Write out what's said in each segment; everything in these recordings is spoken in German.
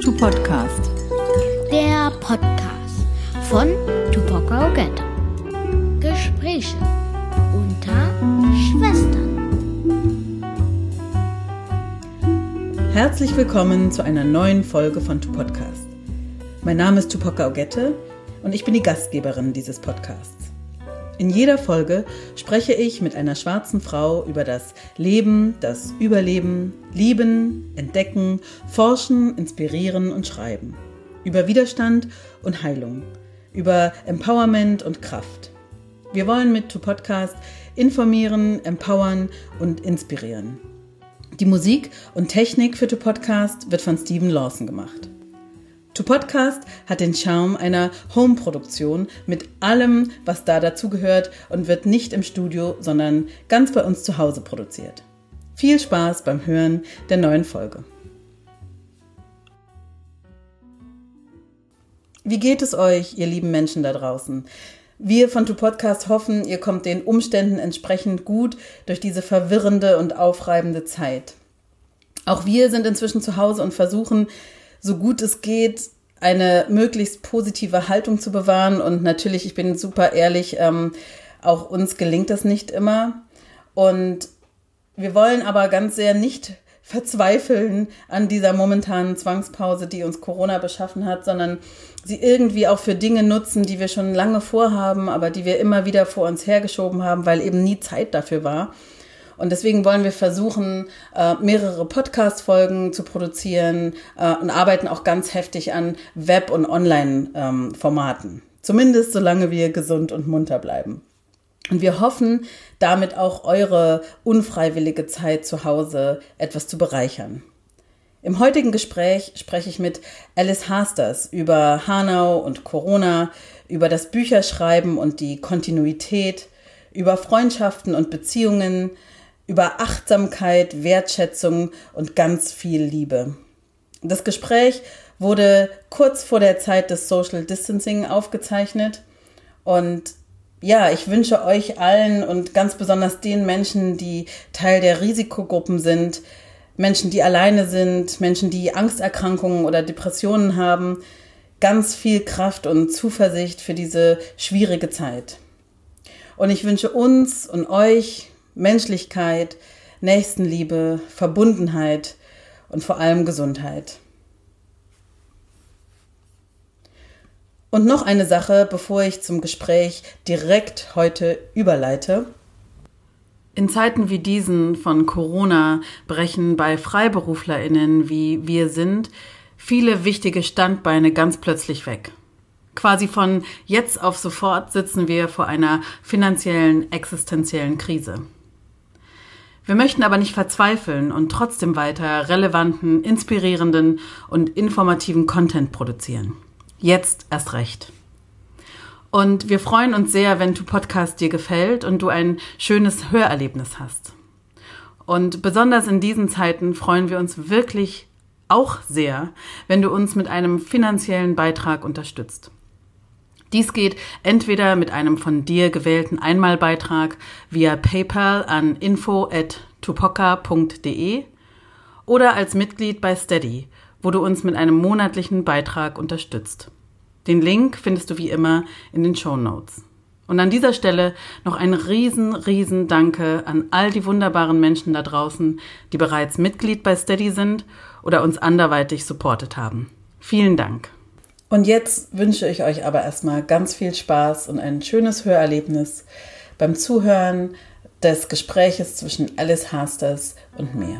to Podcast. Der Podcast von Tupoka Ogette. Gespräche unter Schwestern. Herzlich willkommen zu einer neuen Folge von To Podcast. Mein Name ist Tupoka Ogette und ich bin die Gastgeberin dieses Podcasts. In jeder Folge spreche ich mit einer schwarzen Frau über das Leben, das Überleben, Lieben, Entdecken, Forschen, Inspirieren und Schreiben. Über Widerstand und Heilung. Über Empowerment und Kraft. Wir wollen mit To Podcast informieren, empowern und inspirieren. Die Musik und Technik für To Podcast wird von Stephen Lawson gemacht. To Podcast hat den Charme einer Home-Produktion mit allem, was da dazugehört und wird nicht im Studio, sondern ganz bei uns zu Hause produziert. Viel Spaß beim Hören der neuen Folge. Wie geht es euch, ihr lieben Menschen da draußen? Wir von To Podcast hoffen, ihr kommt den Umständen entsprechend gut durch diese verwirrende und aufreibende Zeit. Auch wir sind inzwischen zu Hause und versuchen, so gut es geht, eine möglichst positive Haltung zu bewahren. Und natürlich, ich bin super ehrlich, auch uns gelingt das nicht immer. Und wir wollen aber ganz sehr nicht verzweifeln an dieser momentanen Zwangspause, die uns Corona beschaffen hat, sondern sie irgendwie auch für Dinge nutzen, die wir schon lange vorhaben, aber die wir immer wieder vor uns hergeschoben haben, weil eben nie Zeit dafür war. Und deswegen wollen wir versuchen, mehrere Podcast-Folgen zu produzieren und arbeiten auch ganz heftig an Web- und Online-Formaten. Zumindest solange wir gesund und munter bleiben. Und wir hoffen, damit auch eure unfreiwillige Zeit zu Hause etwas zu bereichern. Im heutigen Gespräch spreche ich mit Alice Hasters über Hanau und Corona, über das Bücherschreiben und die Kontinuität, über Freundschaften und Beziehungen, über Achtsamkeit, Wertschätzung und ganz viel Liebe. Das Gespräch wurde kurz vor der Zeit des Social Distancing aufgezeichnet und ja, ich wünsche euch allen und ganz besonders den Menschen, die Teil der Risikogruppen sind, Menschen, die alleine sind, Menschen, die Angsterkrankungen oder Depressionen haben, ganz viel Kraft und Zuversicht für diese schwierige Zeit. Und ich wünsche uns und euch Menschlichkeit, Nächstenliebe, Verbundenheit und vor allem Gesundheit. Und noch eine Sache, bevor ich zum Gespräch direkt heute überleite. In Zeiten wie diesen von Corona brechen bei FreiberuflerInnen, wie wir sind, viele wichtige Standbeine ganz plötzlich weg. Quasi von jetzt auf sofort sitzen wir vor einer finanziellen, existenziellen Krise. Wir möchten aber nicht verzweifeln und trotzdem weiter relevanten, inspirierenden und informativen Content produzieren. Jetzt erst recht. Und wir freuen uns sehr, wenn To Podcast dir gefällt und du ein schönes Hörerlebnis hast. Und besonders in diesen Zeiten freuen wir uns wirklich auch sehr, wenn du uns mit einem finanziellen Beitrag unterstützt. Dies geht entweder mit einem von dir gewählten Einmalbeitrag via PayPal an info@tupoka.de oder als Mitglied bei Steady, wo du uns mit einem monatlichen Beitrag unterstützt. Den Link findest du wie immer in den Shownotes. Und an dieser Stelle noch ein riesen Danke an all die wunderbaren Menschen da draußen, die bereits Mitglied bei Steady sind oder uns anderweitig supportet haben. Vielen Dank. Und jetzt wünsche ich euch aber erstmal ganz viel Spaß und ein schönes Hörerlebnis beim Zuhören des Gespräches zwischen Alice Hasters und mir.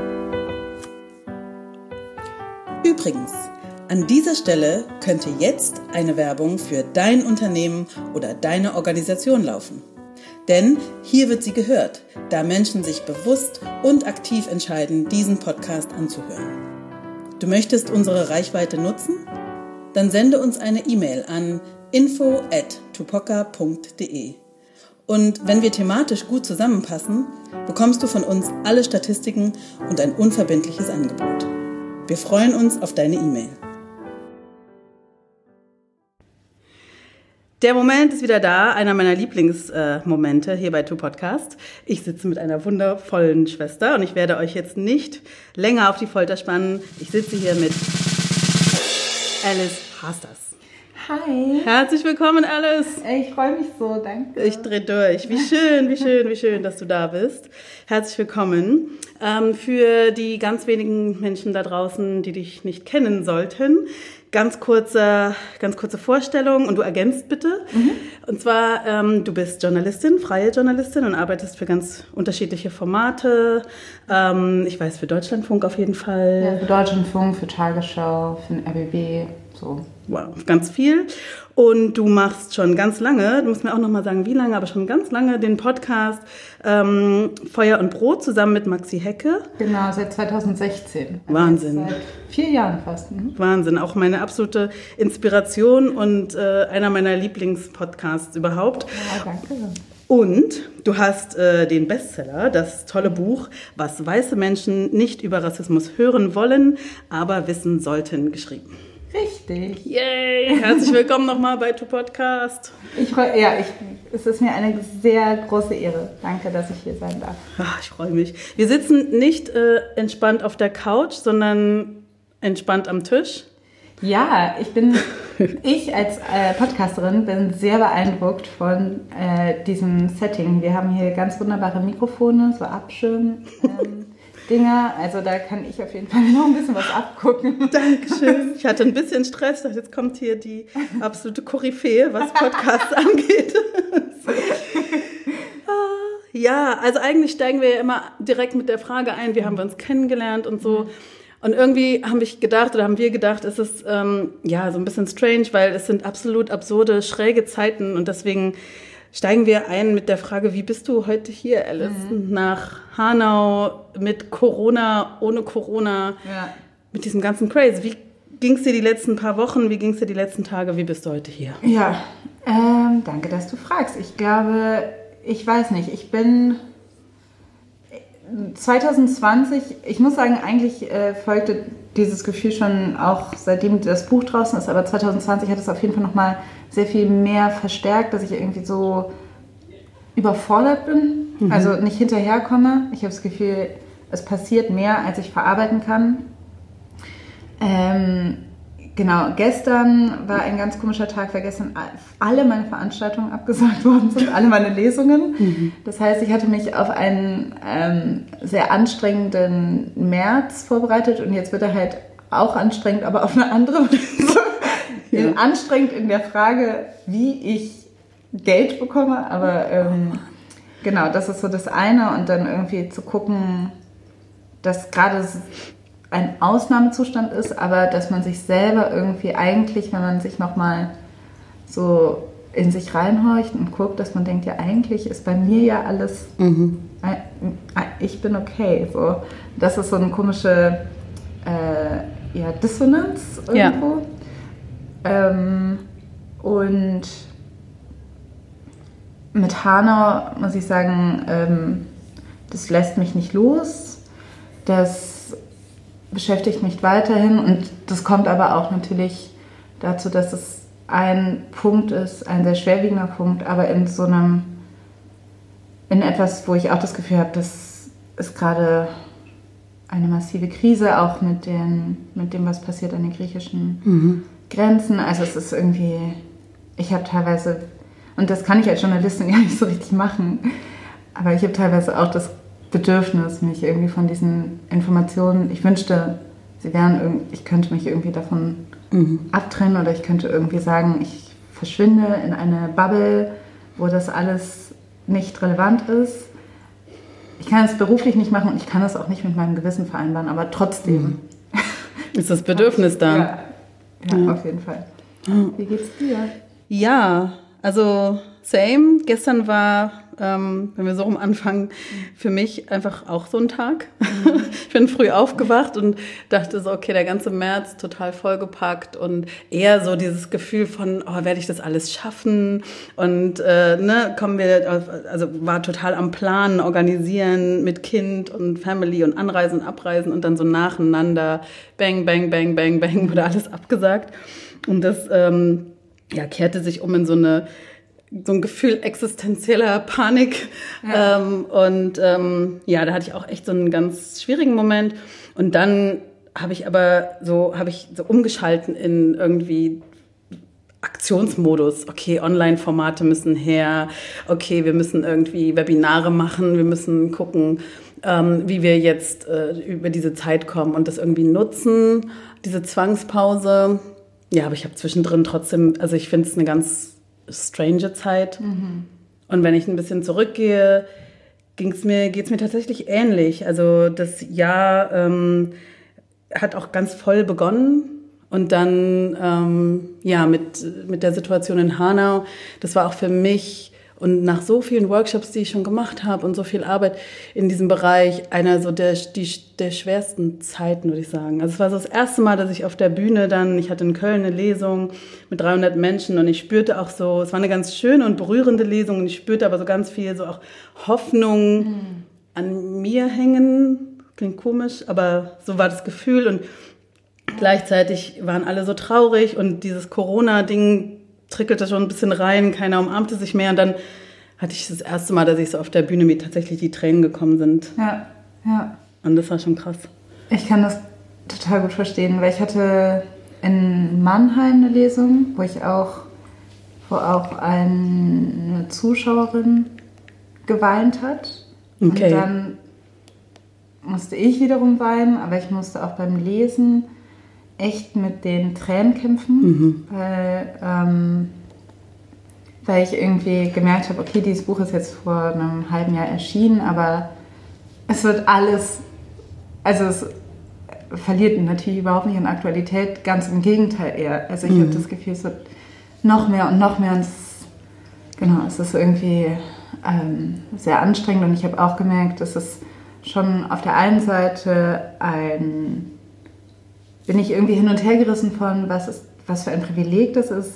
Übrigens, an dieser Stelle könnte jetzt eine Werbung für dein Unternehmen oder deine Organisation laufen. Denn hier wird sie gehört, da Menschen sich bewusst und aktiv entscheiden, diesen Podcast anzuhören. Du möchtest unsere Reichweite nutzen? Dann sende uns eine E-Mail an info@tupoka.de. Und wenn wir thematisch gut zusammenpassen, bekommst du von uns alle Statistiken und ein unverbindliches Angebot. Wir freuen uns auf deine E-Mail. Der Moment ist wieder da, einer meiner Lieblingsmomente hier bei To Podcast. Ich sitze mit einer wundervollen Schwester und ich werde euch jetzt nicht länger auf die Folter spannen. Ich sitze hier mit Alice Hasters. Hi. Herzlich willkommen, Alice. Ich freue mich so, danke. Ich drehe durch. Wie schön, dass du da bist. Herzlich willkommen. Für die ganz wenigen Menschen da draußen, die dich nicht kennen sollten, ganz kurze Vorstellung und du ergänzt bitte. Und zwar, du bist Journalistin, freie Journalistin und arbeitest für ganz unterschiedliche Formate. Ich weiß, für Deutschlandfunk auf jeden Fall. Ja, für Deutschlandfunk, für Tagesschau, für den RBB, so. Wow, ganz viel. Und du machst schon ganz lange, du musst mir auch nochmal sagen, wie lange, aber schon ganz lange den Podcast Feuer und Brot zusammen mit Maxi Hecke. Genau, seit 2016. Also Wahnsinn. Seit 4 Jahren fast. Wahnsinn, auch meine absolute Inspiration und einer meiner Lieblingspodcasts überhaupt. Ja, danke. Und du hast den Bestseller, das tolle Buch, was weiße Menschen nicht über Rassismus hören wollen, aber wissen sollten, geschrieben. Richtig. Yay! Herzlich willkommen nochmal bei Tu Podcast. Es ist mir eine sehr große Ehre. Danke, dass ich hier sein darf. Ach, ich freue mich. Wir sitzen nicht entspannt auf der Couch, sondern entspannt am Tisch. Ja, ich als Podcasterin bin sehr beeindruckt von diesem Setting. Wir haben hier ganz wunderbare Mikrofone, so Abschirm-Dinger. Also da kann ich auf jeden Fall noch ein bisschen was abgucken. Dankeschön. Ich hatte ein bisschen Stress, jetzt kommt hier die absolute Koryphäe, was Podcasts angeht. Ja, also eigentlich steigen wir ja immer direkt mit der Frage ein, wie haben wir uns kennengelernt und so. Und irgendwie haben wir gedacht, es ist so ein bisschen strange, weil es sind absolut absurde, schräge Zeiten und deswegen steigen wir ein mit der Frage, wie bist du heute hier, Alice? Nach Hanau, mit Corona, ohne Corona, mit diesem ganzen Crazy. Wie ging es dir die letzten paar Wochen, wie ging es dir die letzten Tage, wie bist du heute hier? Ja, danke, dass du fragst. Ich glaube, ich weiß nicht, ich bin 2020, ich muss sagen, eigentlich folgte dieses Gefühl schon auch seitdem das Buch draußen ist, aber 2020 hat es auf jeden Fall nochmal sehr viel mehr verstärkt, dass ich irgendwie so überfordert bin, also nicht hinterherkomme. Ich habe das Gefühl, es passiert mehr, als ich verarbeiten kann. Genau, gestern war ein ganz komischer Tag, weil gestern alle meine Veranstaltungen abgesagt worden sind, alle meine Lesungen. Das heißt, ich hatte mich auf einen sehr anstrengenden März vorbereitet und jetzt wird er halt auch anstrengend, aber auf eine andere Weise. Anstrengend in der Frage, wie ich Geld bekomme, aber genau, das ist so das eine und dann irgendwie zu gucken, dass gerade ein Ausnahmezustand ist, aber dass man sich selber irgendwie eigentlich, wenn man sich nochmal so in sich reinhorcht und guckt, dass man denkt, ja eigentlich ist bei mir ja alles, ich bin okay. So. Das ist so eine komische Dissonanz irgendwo. Ja. Und mit Hanau muss ich sagen, das lässt mich nicht los. Das beschäftigt mich weiterhin und das kommt aber auch natürlich dazu, dass es ein Punkt ist, ein sehr schwerwiegender Punkt, aber in etwas, wo ich auch das Gefühl habe, das ist gerade eine massive Krise, auch mit dem, was passiert an den griechischen Grenzen. Also es ist irgendwie, ich habe teilweise, und das kann ich als Journalistin ja nicht so richtig machen, aber ich habe teilweise auch das Bedürfnis, mich irgendwie von diesen Informationen, ich wünschte, ich könnte mich irgendwie davon abtrennen oder ich könnte irgendwie sagen, ich verschwinde in eine Bubble, wo das alles nicht relevant ist. Ich kann es beruflich nicht machen und ich kann es auch nicht mit meinem Gewissen vereinbaren, aber trotzdem. Ist das Bedürfnis da? Ja, auf jeden Fall. Wie geht's dir? Ja, also same. Gestern war, wenn wir so rum anfangen, für mich einfach auch so ein Tag. Ich bin früh aufgewacht und dachte so, okay, der ganze März total vollgepackt und eher so dieses Gefühl von, werde ich das alles schaffen? Und war total am Planen, organisieren mit Kind und Family und Anreisen, Abreisen und dann so nacheinander, bang, bang, bang, bang, bang, wurde alles abgesagt. Und das kehrte sich um in so ein Gefühl existenzieller Panik. Ja. Da hatte ich auch echt so einen ganz schwierigen Moment. Und dann habe ich so umgeschalten in irgendwie Aktionsmodus. Okay, Online-Formate müssen her. Okay, wir müssen irgendwie Webinare machen. Wir müssen gucken, wie wir jetzt über diese Zeit kommen und das irgendwie nutzen, diese Zwangspause. Ja, aber ich habe zwischendrin trotzdem, also ich finde es eine ganz strange Zeit. Und wenn ich ein bisschen zurückgehe, geht's mir tatsächlich ähnlich. Also das Jahr hat auch ganz voll begonnen. Und dann, mit der Situation in Hanau, das war auch für mich und nach so vielen Workshops, die ich schon gemacht habe und so viel Arbeit in diesem Bereich, einer so der schwersten Zeiten, würde ich sagen. Also es war so das erste Mal, dass ich auf der Bühne ich hatte in Köln eine Lesung mit 300 Menschen und ich spürte auch so, es war eine ganz schöne und berührende Lesung und ich spürte aber so ganz viel so auch Hoffnung an mir hängen. Klingt komisch, aber so war das Gefühl und gleichzeitig waren alle so traurig und dieses Corona-Ding trickelte schon ein bisschen rein, keiner umarmte sich mehr und dann hatte ich das erste Mal, dass ich so auf der Bühne mir tatsächlich die Tränen gekommen sind. Ja. Und das war schon krass. Ich kann das total gut verstehen, weil ich hatte in Mannheim eine Lesung, wo auch eine Zuschauerin geweint hat. Okay. Und dann musste ich wiederum weinen, aber ich musste auch beim Lesen echt mit den Tränen kämpfen, weil ich irgendwie gemerkt habe, okay, dieses Buch ist jetzt vor einem halben Jahr erschienen, aber es wird alles, also es verliert natürlich überhaupt nicht an Aktualität, ganz im Gegenteil eher. Also ich habe das Gefühl, es wird noch mehr und es ist irgendwie sehr anstrengend und ich habe auch gemerkt, dass es schon auf der einen Seite bin ich irgendwie hin und her gerissen von, was für ein Privileg das ist,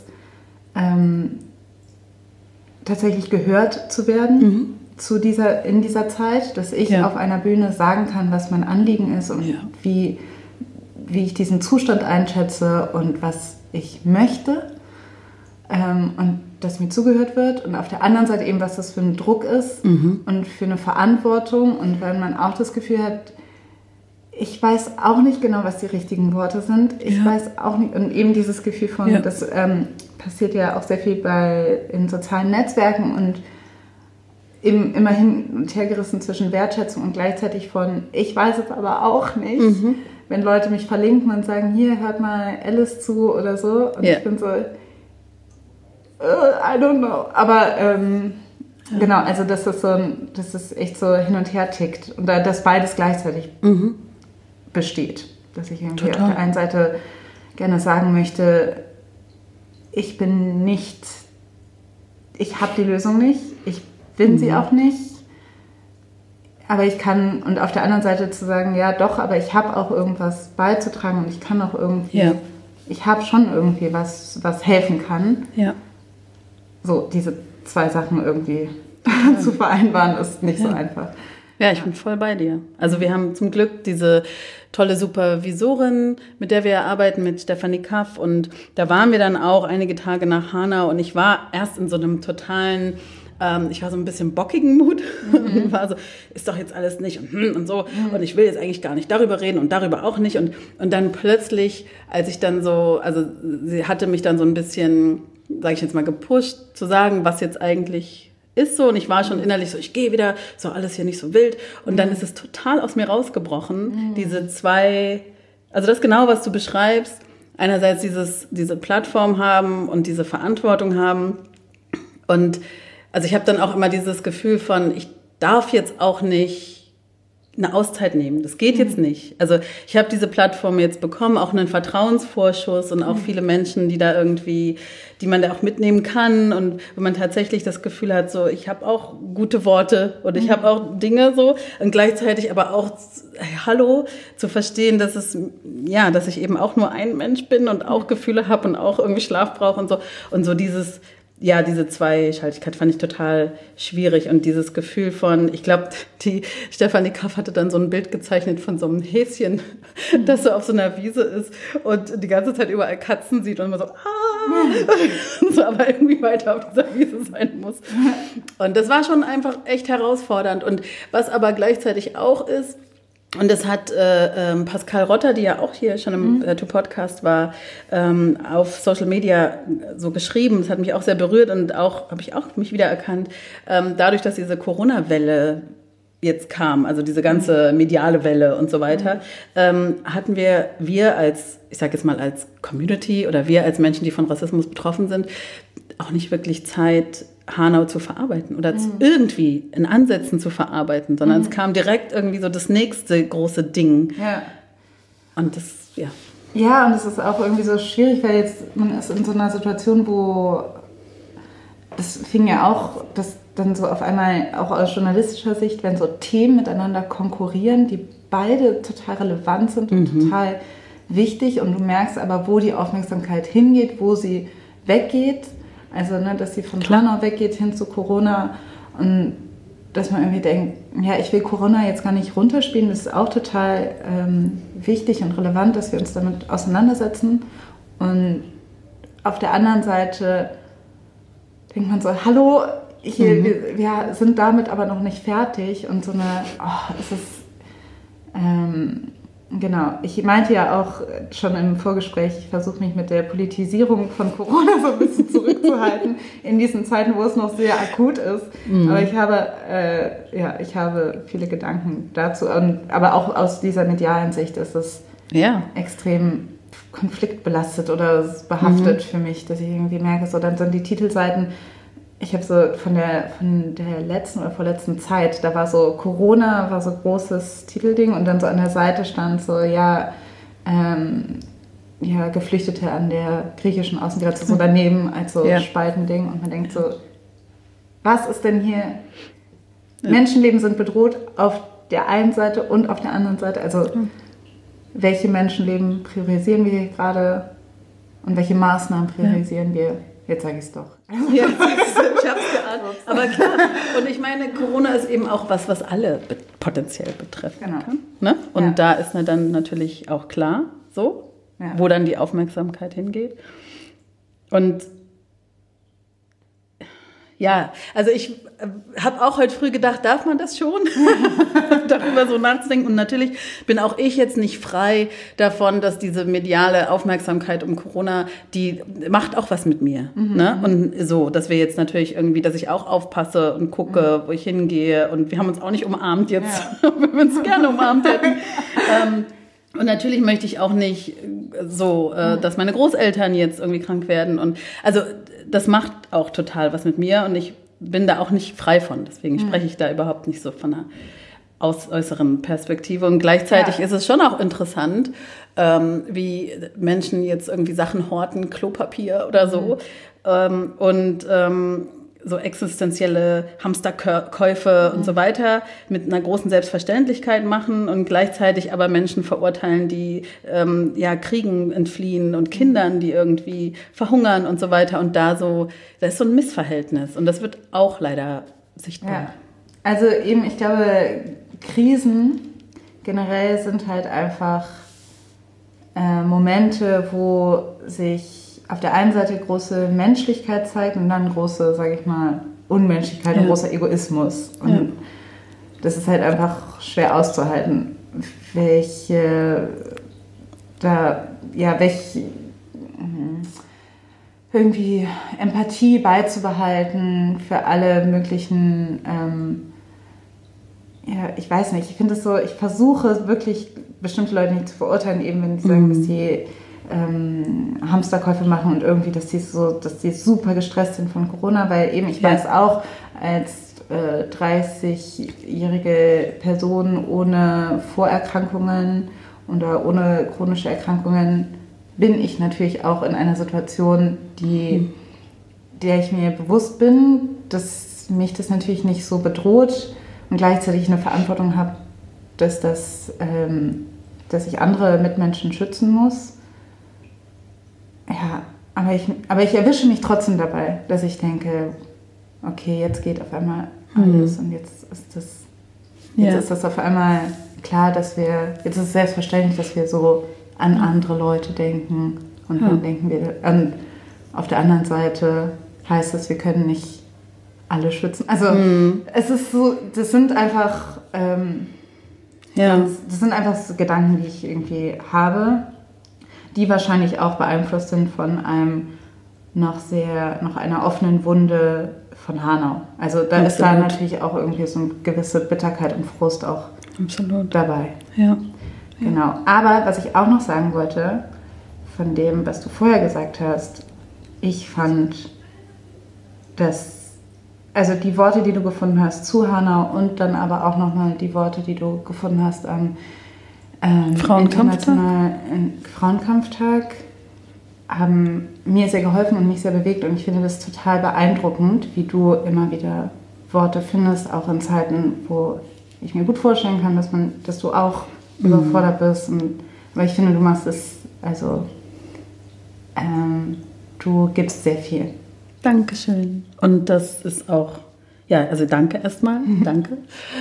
tatsächlich gehört zu werden in dieser Zeit, dass ich auf einer Bühne sagen kann, was mein Anliegen ist und wie ich diesen Zustand einschätze und was ich möchte und dass mir zugehört wird und auf der anderen Seite eben, was das für ein Druck ist und für eine Verantwortung und wenn man auch das Gefühl hat, ich weiß auch nicht genau, was die richtigen Worte sind. Ich weiß auch nicht, und eben dieses Gefühl von, das passiert ja auch sehr viel in sozialen Netzwerken und eben immer hin und her gerissen zwischen Wertschätzung und gleichzeitig von, ich weiß es aber auch nicht, wenn Leute mich verlinken und sagen, hier, hört mal Alice zu oder so. Und ich bin so, I don't know. Aber genau, also dass es echt so hin und her tickt und dass beides gleichzeitig besteht. Dass ich irgendwie auf der einen Seite gerne sagen möchte, ich habe die Lösung nicht, ich bin sie auch nicht, aber ich kann, und auf der anderen Seite zu sagen, ja doch, aber ich habe auch irgendwas beizutragen und ich kann auch irgendwie, ich habe schon irgendwie was helfen kann. Ja. So, diese zwei Sachen irgendwie zu vereinbaren, ist nicht so einfach. Ja, ich bin voll bei dir. Also wir haben zum Glück diese tolle Supervisorin, mit der wir arbeiten, mit Stefanie Kaff. Und da waren wir dann auch einige Tage nach Hanau. Und ich war erst in so einem totalen, ich war so ein bisschen bockigen Mut. Und war so, ist doch jetzt alles nicht und so. Und ich will jetzt eigentlich gar nicht darüber reden und darüber auch nicht. Und dann plötzlich, als ich dann so, also sie hatte mich dann so ein bisschen, sage ich jetzt mal, gepusht, zu sagen, was jetzt eigentlich ist so. Und ich war schon innerlich so, ich gehe wieder, so alles hier nicht so wild. Und dann ist es total aus mir rausgebrochen, diese zwei, also das genau, was du beschreibst. Einerseits diese Plattform haben und diese Verantwortung haben. Und also ich habe dann auch immer dieses Gefühl von, ich darf jetzt auch nicht eine Auszeit nehmen. Das geht jetzt nicht. Also ich habe diese Plattform jetzt bekommen, auch einen Vertrauensvorschuss und auch viele Menschen, die man da auch mitnehmen kann und wenn man tatsächlich das Gefühl hat, so ich habe auch gute Worte und ich habe auch Dinge so und gleichzeitig aber auch hallo zu verstehen, dass ich eben auch nur ein Mensch bin und auch Gefühle habe und auch irgendwie Schlaf brauche und so diese Zweischaltigkeit fand ich total schwierig und dieses Gefühl von, ich glaube, die Stefanie Kaff hatte dann so ein Bild gezeichnet von so einem Häschen, das so auf so einer Wiese ist und die ganze Zeit überall Katzen sieht und immer so, so, aber irgendwie weiter auf dieser Wiese sein muss. Und das war schon einfach echt herausfordernd und was aber gleichzeitig auch ist, Und das hat Pascal Rotter, die ja auch hier schon im To-Podcast war, auf Social Media so geschrieben. Das hat mich auch sehr berührt und auch habe ich auch mich wiedererkannt. Dadurch, dass diese Corona-Welle jetzt kam, also diese ganze mediale Welle und so weiter, hatten wir als, ich sage jetzt mal als Community oder wir als Menschen, die von Rassismus betroffen sind, auch nicht wirklich Zeit, Hanau zu verarbeiten oder irgendwie in Ansätzen zu verarbeiten, sondern es kam direkt irgendwie so das nächste große Ding. Ja. Und das, ja. Ja, und es ist auch irgendwie so schwierig, weil jetzt man ist in so einer Situation, wo das fing ja auch, das dann so auf einmal auch aus journalistischer Sicht, wenn so Themen miteinander konkurrieren, die beide total relevant sind und total wichtig und du merkst aber, wo die Aufmerksamkeit hingeht, wo sie weggeht. Also, ne, dass sie von Hanau weggeht hin zu Corona und dass man irgendwie denkt, ja, ich will Corona jetzt gar nicht runterspielen. Das ist auch total wichtig und relevant, dass wir uns damit auseinandersetzen. Und auf der anderen Seite denkt man so, hallo, wir sind damit aber noch nicht fertig. Und so eine, es ist, genau, ich meinte ja auch schon im Vorgespräch, ich versuche mich mit der Politisierung von Corona so ein bisschen zurückzuhalten in diesen Zeiten, wo es noch sehr akut ist. Aber ich habe viele Gedanken dazu. Aber auch aus dieser medialen Sicht ist es extrem konfliktbelastet oder behaftet für mich, dass ich irgendwie merke, so dann sind die Titelseiten. Ich habe so von der letzten oder vorletzten Zeit, da war so Corona, war so großes Titelding und dann so an der Seite stand so, Geflüchtete an der griechischen Außengrenze, so daneben als so Spaltending und man denkt so, was ist denn hier? Ja. Menschenleben sind bedroht auf der einen Seite und auf der anderen Seite, also welche Menschenleben priorisieren wir hier gerade und welche Maßnahmen priorisieren wir? Jetzt sage ich es doch. Ja, ich hab's geahnt. Aber klar, und ich meine, Corona ist eben auch was alle potenziell betreffen kann. Ne? Und da ist dann natürlich auch klar, so, wo dann die Aufmerksamkeit hingeht. Und ja, also ich habe auch heute früh gedacht, darf man das schon? Darüber so nachzudenken. Und natürlich bin auch ich jetzt nicht frei davon, dass diese mediale Aufmerksamkeit um Corona, die macht auch was mit mir. Ne? Und so, dass wir jetzt natürlich irgendwie, dass ich auch aufpasse und gucke, wo ich hingehe. Und wir haben uns auch nicht umarmt jetzt, wenn wir uns gerne umarmt hätten. Und natürlich möchte ich auch nicht so, dass meine Großeltern jetzt irgendwie krank werden. Und also das macht auch total was mit mir und ich bin da auch nicht frei von. Deswegen spreche ich da überhaupt nicht so von einer äußeren Perspektive. Und gleichzeitig ist es schon auch interessant, wie Menschen jetzt irgendwie Sachen horten, Klopapier oder so. So existenzielle Hamsterkäufe und so weiter mit einer großen Selbstverständlichkeit machen und gleichzeitig aber Menschen verurteilen, die Kriegen entfliehen und Kindern, die irgendwie verhungern und so weiter. Und da ist so ein Missverhältnis und das wird auch leider sichtbar. Ja. Also eben, ich glaube, Krisen generell sind halt einfach Momente, wo sich auf der einen Seite große Menschlichkeit zeigt und dann große, sage ich mal, Unmenschlichkeit und großer Egoismus. Und das ist halt einfach schwer auszuhalten, irgendwie Empathie beizubehalten für alle möglichen, ich weiß nicht, ich finde es so, ich versuche wirklich bestimmte Leute nicht zu verurteilen, eben wenn die sagen, dass die Hamsterkäufe machen und irgendwie, dass die super gestresst sind von Corona, weil eben ich weiß auch, als 30-jährige Person ohne Vorerkrankungen oder ohne chronische Erkrankungen bin ich natürlich auch in einer Situation, der ich mir bewusst bin, dass mich das natürlich nicht so bedroht und gleichzeitig eine Verantwortung habe, dass ich andere Mitmenschen schützen muss. Ja, aber ich erwische mich trotzdem dabei, dass ich denke, okay, jetzt geht auf einmal alles und jetzt ist das auf einmal klar, jetzt ist es selbstverständlich, dass wir so an andere Leute denken und dann denken wir auf der anderen Seite heißt es, wir können nicht alle schützen. Also es ist so, das sind einfach Ja. Das sind einfach so Gedanken, die ich irgendwie habe, die wahrscheinlich auch beeinflusst sind von noch einer offenen Wunde von Hanau. Also da ist da natürlich auch irgendwie so eine gewisse Bitterkeit und Frust auch dabei. Ja. Genau. Aber was ich auch noch sagen wollte, von dem, was du vorher gesagt hast, ich fand, also die Worte, die du gefunden hast zu Hanau und dann aber auch nochmal die Worte, die du gefunden hast am Frauenkampftag, haben mir sehr geholfen und mich sehr bewegt. Und ich finde das total beeindruckend, wie du immer wieder Worte findest, auch in Zeiten, wo ich mir gut vorstellen kann, dass du auch überfordert bist. Aber ich finde, du machst es, also du gibst sehr viel. Dankeschön. Und das ist auch, ja, also danke erstmal, danke.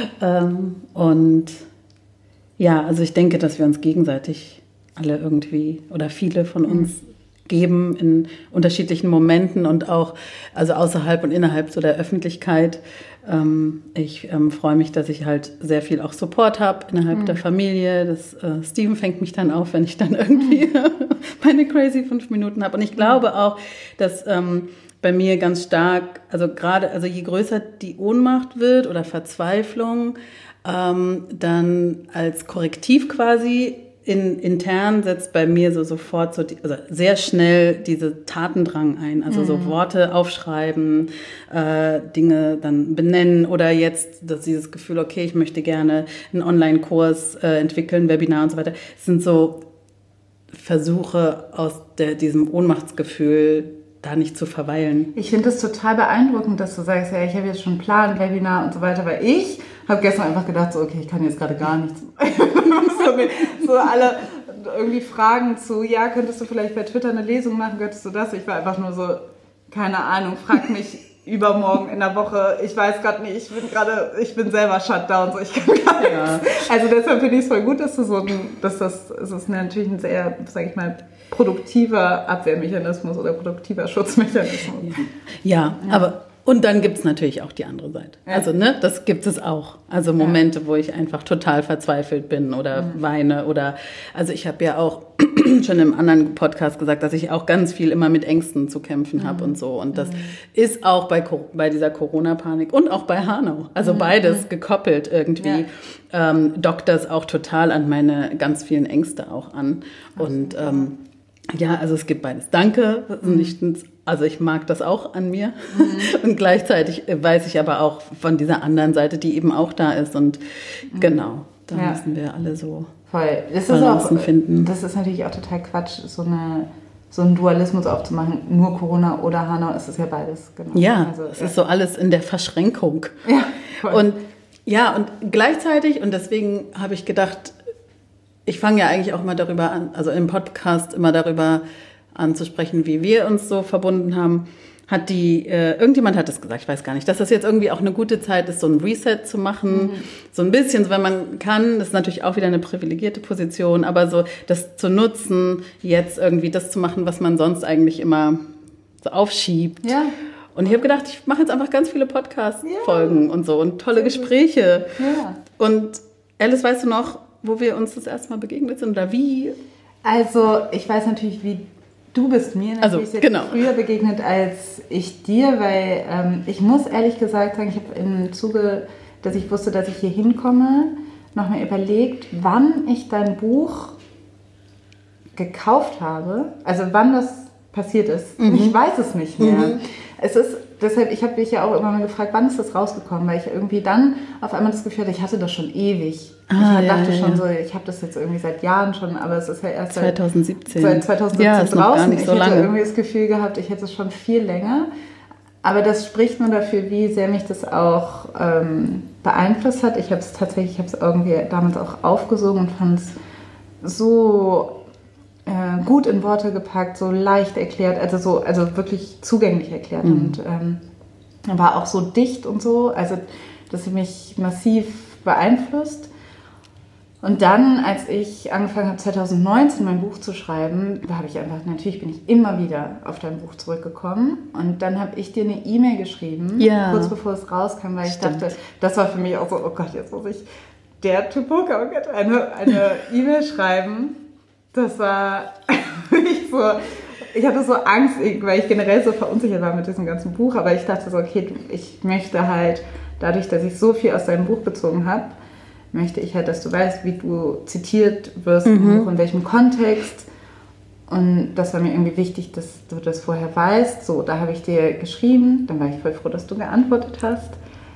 Und ja, also ich denke, dass wir uns gegenseitig alle irgendwie oder viele von uns geben in unterschiedlichen Momenten und auch also außerhalb und innerhalb so der Öffentlichkeit. Ich freue mich, dass ich halt sehr viel auch Support habe innerhalb der Familie. Steven fängt mich dann auf, wenn ich dann irgendwie meine crazy 5 Minuten habe. Und ich glaube auch, dass bei mir ganz stark, also je größer die Ohnmacht wird oder Verzweiflung, dann als Korrektiv quasi intern setzt bei mir so sofort also sehr schnell diese Tatendrang ein, also so Worte aufschreiben, Dinge dann benennen oder jetzt dieses Gefühl, okay, ich möchte gerne einen Online-Kurs entwickeln, Webinar und so weiter. Es sind so Versuche aus diesem Ohnmachtsgefühl da nicht zu verweilen. Ich finde es total beeindruckend, dass du sagst, ja, ich habe jetzt schon einen Plan, Webinar und so weiter, weil ich habe gestern einfach gedacht, so, okay, ich kann jetzt gerade gar nichts. so alle irgendwie Fragen zu, ja, könntest du vielleicht bei Twitter eine Lesung machen, könntest du das? Ich war einfach nur so, keine Ahnung, frag mich übermorgen in der Woche, ich weiß gerade nicht, ich bin selber Shutdown, so, ich kann gar nichts. Ja. Also deshalb finde ich es voll gut, dass es ist natürlich ein sehr, sag ich mal, produktiver Abwehrmechanismus oder produktiver Schutzmechanismus. Ja, aber und dann gibt es natürlich auch die andere Seite. Ja. Also das gibt es auch. Also Momente, wo ich einfach total verzweifelt bin oder weine oder also ich habe ja auch schon im anderen Podcast gesagt, dass ich auch ganz viel immer mit Ängsten zu kämpfen habe und so. Und das ist auch bei dieser Corona-Panik und auch bei Hanau. Also beides gekoppelt irgendwie. Dockt das auch total an meine ganz vielen Ängste auch an. Und ja, also es gibt beides. Danke. Also ich mag das auch an mir. Und gleichzeitig weiß ich aber auch von dieser anderen Seite, die eben auch da ist. Und genau, da müssen wir alle so Balancen finden. Das ist natürlich auch total Quatsch, so einen Dualismus aufzumachen. Nur Corona oder Hanau, es ist ja beides. Genau. Ja, also, es ist so alles in der Verschränkung. Ja, voll. Und gleichzeitig, und deswegen habe ich gedacht, ich fange ja eigentlich auch mal darüber an, also im Podcast immer darüber anzusprechen, wie wir uns so verbunden haben, irgendjemand hat es gesagt, ich weiß gar nicht, dass das jetzt irgendwie auch eine gute Zeit ist, so ein Reset zu machen, so ein bisschen, so wenn man kann, das ist natürlich auch wieder eine privilegierte Position, aber so das zu nutzen, jetzt irgendwie das zu machen, was man sonst eigentlich immer so aufschiebt. Ja. Und ich habe gedacht, ich mache jetzt einfach ganz viele Podcast-Folgen und so und tolle Gespräche. Ja. Und Alice, weißt du noch, wo wir uns das erste Mal begegnet sind oder wie? Also ich weiß natürlich, wie du bist mir natürlich früher begegnet als ich dir, weil ich muss ehrlich gesagt sagen, ich habe im Zuge, dass ich wusste, dass ich hier hinkomme, nochmal überlegt, wann ich dein Buch gekauft habe, also wann das passiert ist. Ich weiß es nicht mehr. Es ist deshalb, ich habe dich ja auch immer mal gefragt, wann ist das rausgekommen, weil ich irgendwie dann auf einmal das Gefühl hatte, ich hatte das schon ewig. Ich dachte schon so, ich habe das jetzt irgendwie seit Jahren schon, aber es ist ja erst 2017 draußen. Gar nicht so lange. Ich hätte irgendwie das Gefühl gehabt, ich hätte es schon viel länger. Aber das spricht nur dafür, wie sehr mich das auch beeinflusst hat. Ich habe es irgendwie damals auch aufgesogen und fand es so gut in Worte gepackt, so leicht erklärt, also wirklich zugänglich erklärt und war auch so dicht und so, also das hat mich massiv beeinflusst. Und dann, als ich angefangen habe 2019 mein Buch zu schreiben, natürlich bin ich immer wieder auf dein Buch zurückgekommen und dann habe ich dir eine E-Mail geschrieben, kurz bevor es rauskam, weil ich dachte, das war für mich auch so, oh Gott, jetzt muss ich der Tupoka eine E-Mail schreiben. Das war wirklich so, ich hatte so Angst, weil ich generell so verunsichert war mit diesem ganzen Buch, aber ich dachte so, okay, ich möchte halt, dadurch, dass ich so viel aus deinem Buch bezogen habe, möchte ich halt, dass du weißt, wie du zitiert wirst im Buch, in welchem Kontext. Und das war mir irgendwie wichtig, dass du das vorher weißt. So, da habe ich dir geschrieben, dann war ich voll froh, dass du geantwortet hast.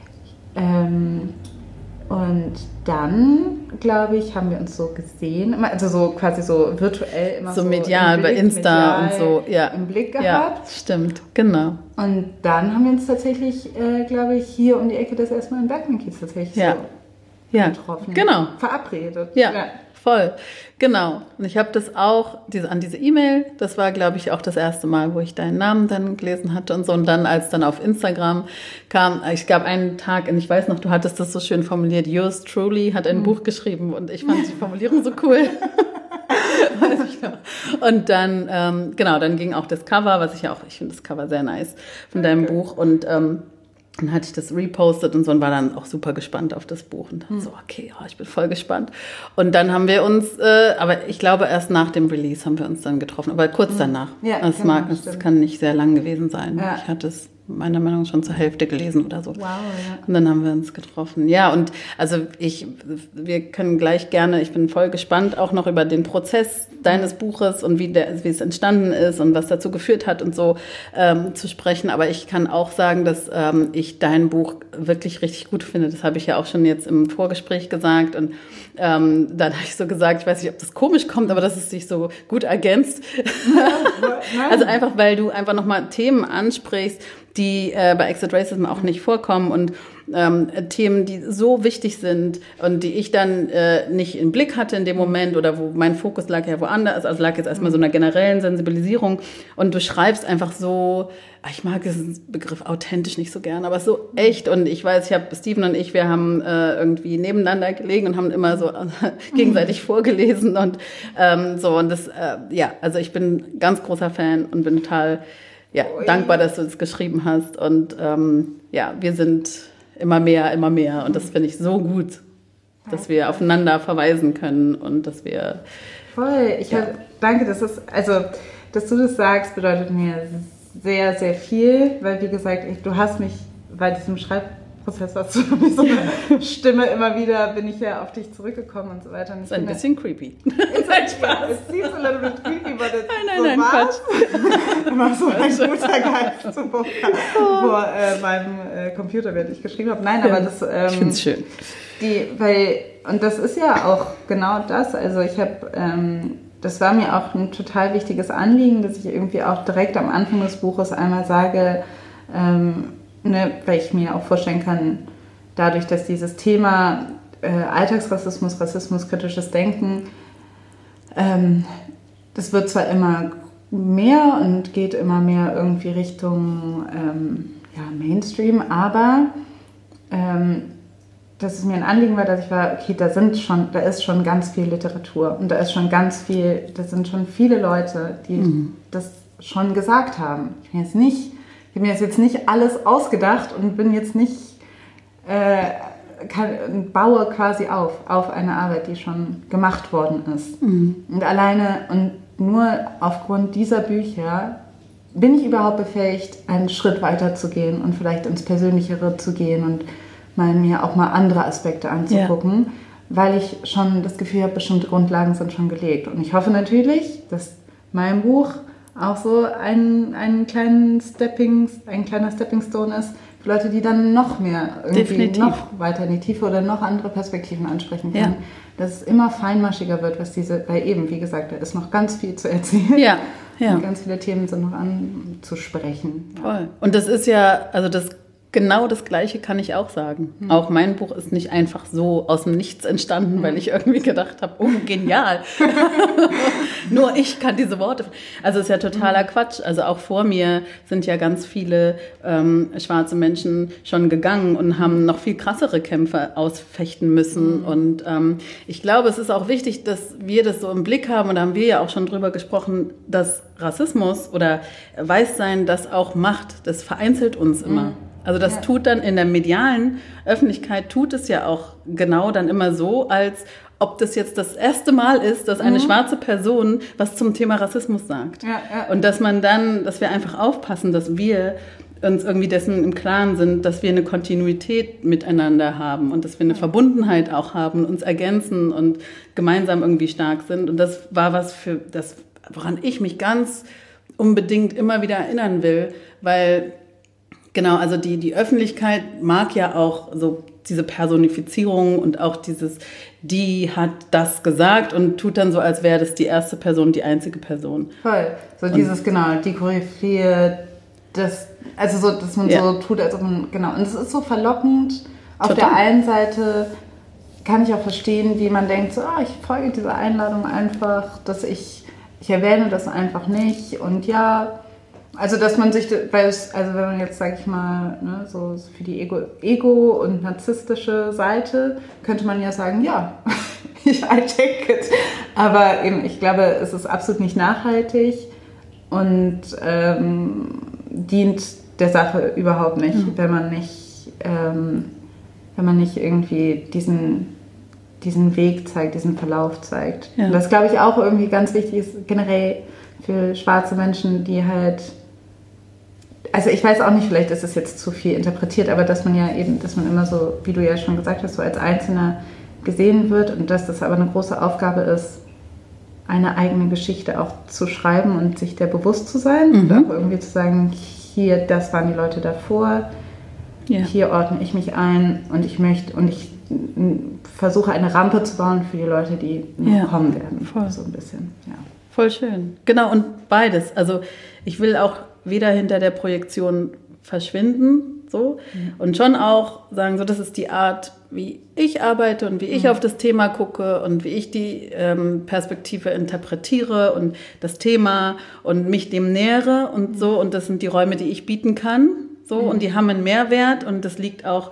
Und dann, glaube ich, haben wir uns so gesehen, also so quasi so virtuell immer so medial, bei Insta und so, ja. Im Blick gehabt. Ja, stimmt, genau. Und dann haben wir uns tatsächlich, glaube ich, hier um die Ecke das erstmal in Bergmann-Kiez tatsächlich so getroffen. Genau. Verabredet. Ja. Voll, genau. Und ich habe das auch, an diese E-Mail, das war, glaube ich, auch das erste Mal, wo ich deinen Namen dann gelesen hatte und so. Und dann, als dann auf Instagram kam, ich gab einen Tag, und ich weiß noch, du hattest das so schön formuliert, yours truly hat ein Buch geschrieben und ich fand die Formulierung so cool. Weiß ich noch. Und dann, dann ging auch das Cover, ich finde das Cover sehr nice von deinem Buch und dann hatte ich das repostet und so und war dann auch super gespannt auf das Buch und dann so, okay, ich bin voll gespannt. Und dann haben wir uns, aber ich glaube erst nach dem Release haben wir uns dann getroffen, aber kurz danach. Ja, das kann nicht sehr lang gewesen sein. Ja. Ich hatte es meiner Meinung nach schon zur Hälfte gelesen oder so. Wow, ja. Und dann haben wir uns getroffen. Ja, und also wir können gleich gerne, ich bin voll gespannt auch noch über den Prozess deines Buches und wie es entstanden ist und was dazu geführt hat und so zu sprechen. Aber ich kann auch sagen, dass ich dein Buch wirklich richtig gut finde. Das habe ich ja auch schon jetzt im Vorgespräch gesagt. Und dann habe ich so gesagt, ich weiß nicht, ob das komisch kommt, aber dass es sich so gut ergänzt. Also einfach, weil du einfach nochmal Themen ansprichst, die bei Exit Racism auch nicht vorkommen und Themen, die so wichtig sind und die ich dann nicht im Blick hatte in dem Moment oder wo mein Fokus lag ja woanders, also lag jetzt erstmal so einer generellen Sensibilisierung und du schreibst einfach so, ich mag diesen Begriff authentisch nicht so gern, aber so echt und ich weiß, Steven und ich, wir haben irgendwie nebeneinander gelegen und haben immer so gegenseitig vorgelesen und so und das, also ich bin ganz großer Fan und bin total dankbar, dass du das geschrieben hast und wir sind immer mehr und das finde ich so gut, dass wir aufeinander verweisen können und dass wir... Voll, danke, dass du das sagst, bedeutet mir sehr, sehr viel, weil wie gesagt, du hast mich bei diesem Schreibprozess, hast du mich so eine Stimme immer wieder, bin ich ja auf dich zurückgekommen und so weiter. Und ist ein bisschen creepy. It's Spaß. Es seems a little bit creepy, but it's nein, Quatsch. Immer so ein guter Geist zu vor meinem Computer, während ich geschrieben habe. Nein, aber das... ich finde es schön. Und das ist ja auch genau das, also ich habe... das war mir auch ein total wichtiges Anliegen, dass ich irgendwie auch direkt am Anfang des Buches einmal sage, weil ich mir auch vorstellen kann, dadurch, dass dieses Thema Alltagsrassismus, rassismuskritisches Denken, das wird zwar immer mehr und geht immer mehr irgendwie Richtung Mainstream, aber dass es mir ein Anliegen war, dass ich war, okay, da ist schon ganz viel Literatur und da sind schon viele Leute, die das schon gesagt haben. Ich habe mir jetzt nicht alles ausgedacht und bin jetzt nicht, baue quasi auf eine Arbeit, die schon gemacht worden ist. Und alleine und nur aufgrund dieser Bücher bin ich überhaupt befähigt, einen Schritt weiter zu gehen und vielleicht ins Persönlichere zu gehen und mir auch mal andere Aspekte anzugucken, weil ich schon das Gefühl habe, bestimmte Grundlagen sind schon gelegt. Und ich hoffe natürlich, dass mein Buch auch so ein kleiner Stepping Stone ist für Leute, die dann noch mehr irgendwie noch weiter in die Tiefe oder noch andere Perspektiven ansprechen können. Ja. Dass es immer feinmaschiger wird, weil eben, wie gesagt, da ist noch ganz viel zu erzählen. Ja. Und ganz viele Themen sind noch anzusprechen. Voll. Und das ist ja, also genau das Gleiche kann ich auch sagen. Auch mein Buch ist nicht einfach so aus dem Nichts entstanden, weil ich irgendwie gedacht habe, oh, genial. Nur ich kann diese Worte. Also es ist ja totaler Quatsch. Also auch vor mir sind ja ganz viele schwarze Menschen schon gegangen und haben noch viel krassere Kämpfe ausfechten müssen. Und ich glaube, es ist auch wichtig, dass wir das so im Blick haben. Und da haben wir ja auch schon drüber gesprochen, dass Rassismus oder Weißsein das auch macht. Das vereinzelt uns immer. Also das tut dann in der medialen Öffentlichkeit, tut es ja auch genau dann immer so, als ob das jetzt das erste Mal ist, dass eine schwarze Person was zum Thema Rassismus sagt. Ja. Und dass wir einfach aufpassen, dass wir uns irgendwie dessen im Klaren sind, dass wir eine Kontinuität miteinander haben und dass wir eine Verbundenheit auch haben, uns ergänzen und gemeinsam irgendwie stark sind. Und das war was woran ich mich ganz unbedingt immer wieder erinnern will, weil genau, also die Öffentlichkeit mag ja auch so diese Personifizierung und auch die hat das gesagt und tut dann so, als wäre das die erste Person, die einzige Person. Voll. So dieses, die Koryphäe, dass man so tut, als ob man, und es ist so verlockend. Auf der einen Seite kann ich auch verstehen, wie man denkt, so, ich folge dieser Einladung einfach, dass ich erwähne das einfach nicht und also dass man sich, wenn man jetzt, sag ich mal, ne, so für die Ego- und narzisstische Seite, könnte man ja sagen, I take it. Aber eben, ich glaube, es ist absolut nicht nachhaltig und dient der Sache überhaupt nicht, wenn man nicht irgendwie diesen Weg zeigt, diesen Verlauf zeigt. Ja. Und das, glaube ich, auch irgendwie ganz wichtig ist, generell für schwarze Menschen, die halt, also ich weiß auch nicht, vielleicht ist es jetzt zu viel interpretiert, aber dass man immer so, wie du ja schon gesagt hast, so als Einzelner gesehen wird und dass das aber eine große Aufgabe ist, eine eigene Geschichte auch zu schreiben und sich der bewusst zu sein und auch irgendwie zu sagen, hier, das waren die Leute davor, hier ordne ich mich ein und ich versuche eine Rampe zu bauen für die Leute, die noch kommen werden. Voll. So ein bisschen, Voll schön. Genau, und beides. Also ich will auch weder hinter der Projektion verschwinden, so, und schon auch sagen, so, das ist die Art, wie ich arbeite und wie ich auf das Thema gucke und wie ich die Perspektive interpretiere und das Thema und mich dem nähere und so. Und das sind die Räume, die ich bieten kann, so, und die haben einen Mehrwert und das liegt auch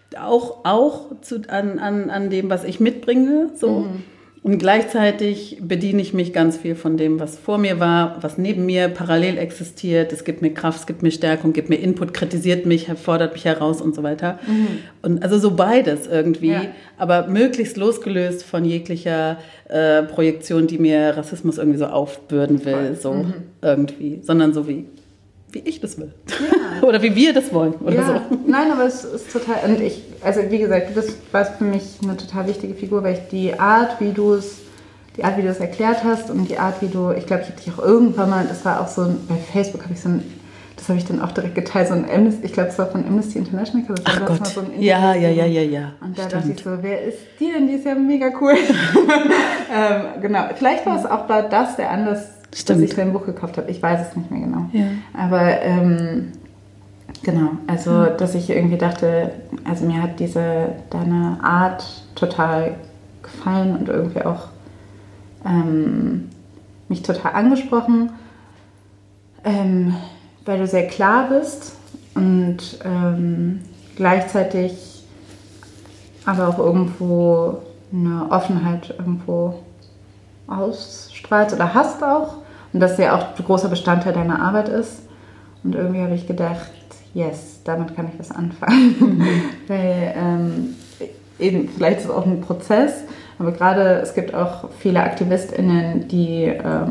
an dem, was ich mitbringe, so. Und gleichzeitig bediene ich mich ganz viel von dem, was vor mir war, was neben mir parallel existiert. Es gibt mir Kraft, es gibt mir Stärkung, gibt mir Input, kritisiert mich, fordert mich heraus und so weiter. Und also so beides irgendwie, aber möglichst losgelöst von jeglicher Projektion, die mir Rassismus irgendwie so aufbürden will, so irgendwie, sondern so wie ich das will. Ja. Oder wie wir das wollen. Oder so. Nein, aber es ist total, und also wie gesagt, du warst für mich eine total wichtige Figur, weil ich die Art, wie du es erklärt hast und die Art, wie du, ich glaube, ich habe dich auch irgendwann mal, das war auch so, bei Facebook das habe ich dann auch direkt geteilt, ich glaube, es war von Amnesty International. Das Ach Gott, mal so ein ja. Und da dachte ich so, wer ist die denn? Die ist ja mega cool. Genau, vielleicht war es auch das der Anlass, dass ich dein Buch gekauft habe. Ich weiß es nicht mehr genau. Ja. Aber genau, also dass ich irgendwie dachte, also mir hat deine Art total gefallen und irgendwie auch mich total angesprochen, weil du sehr klar bist und gleichzeitig aber auch irgendwo eine Offenheit irgendwo ausstrahlst oder hast auch. Und das ja auch ein großer Bestandteil deiner Arbeit ist. Und irgendwie habe ich gedacht, yes, damit kann ich was anfangen. Weil eben, vielleicht ist es auch ein Prozess, aber gerade es gibt auch viele AktivistInnen, die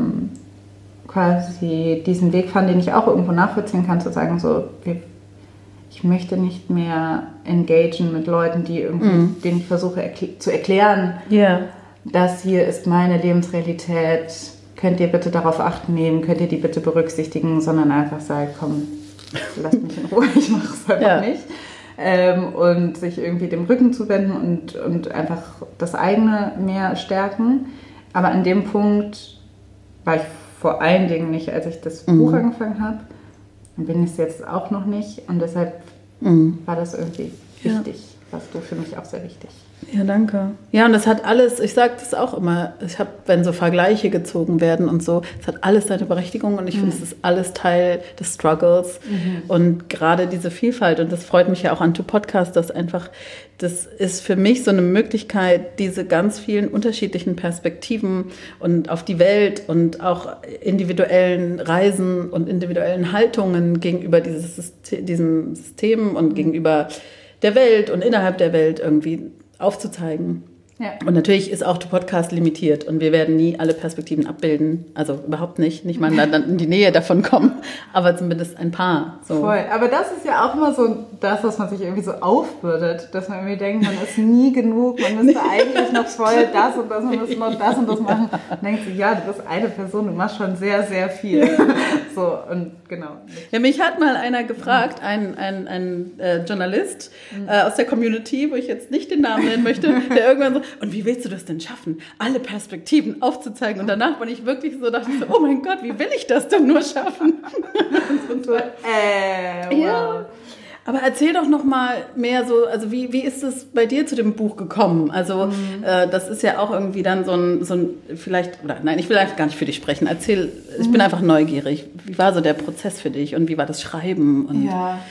quasi diesen Weg fahren, den ich auch irgendwo nachvollziehen kann, zu sagen, so, ich möchte nicht mehr engagieren mit Leuten, die irgendwie, denen ich versuche zu erklären, das hier ist meine Lebensrealität, könnt ihr bitte darauf Acht nehmen, könnt ihr die bitte berücksichtigen, sondern einfach sagen, komm, lasst mich in Ruhe, ich mache es einfach nicht. Und sich irgendwie dem Rücken zuwenden und einfach das eigene mehr stärken. Aber an dem Punkt war ich vor allen Dingen nicht, als ich das Buch angefangen habe, und bin ich es jetzt auch noch nicht. Und deshalb war das irgendwie wichtig, warst du für mich auch sehr wichtig. Ja, danke. Ja, und das hat alles, ich sage das auch immer, wenn so Vergleiche gezogen werden und so, es hat alles seine Berechtigung und ich finde, es ist alles Teil des Struggles und gerade diese Vielfalt und das freut mich ja auch an Tu Podcast, dass einfach, das ist für mich so eine Möglichkeit, diese ganz vielen unterschiedlichen Perspektiven und auf die Welt und auch individuellen Reisen und individuellen Haltungen gegenüber diesem System und gegenüber der Welt und innerhalb der Welt irgendwie aufzuzeigen. Ja. Und natürlich ist auch der Podcast limitiert und wir werden nie alle Perspektiven abbilden. Also überhaupt nicht mal dann in die Nähe davon kommen, aber zumindest ein paar. So. Voll, aber das ist ja auch immer so das, was man sich irgendwie so aufbürdet, dass man irgendwie denkt, man ist nie genug, man müsste eigentlich noch voll das und das, man müsste noch das und das machen. Und denkt sich, ja, du bist eine Person, du machst schon sehr, sehr viel. So, und genau. Ja, mich hat mal einer gefragt, ein Journalist aus der Community, wo ich jetzt nicht den Namen nennen möchte, der irgendwann so, und wie willst du das denn schaffen, alle Perspektiven aufzuzeigen? Und danach war ich wirklich so, dachte ich so, oh mein Gott, wie will ich das denn nur schaffen? Wow. Ja. Aber erzähl doch noch mal mehr so, also wie ist es bei dir zu dem Buch gekommen? Also das ist ja auch irgendwie dann so ein vielleicht, oder nein, ich will einfach gar nicht für dich sprechen. Erzähl, ich bin einfach neugierig. Wie war so der Prozess für dich und wie war das Schreiben? Und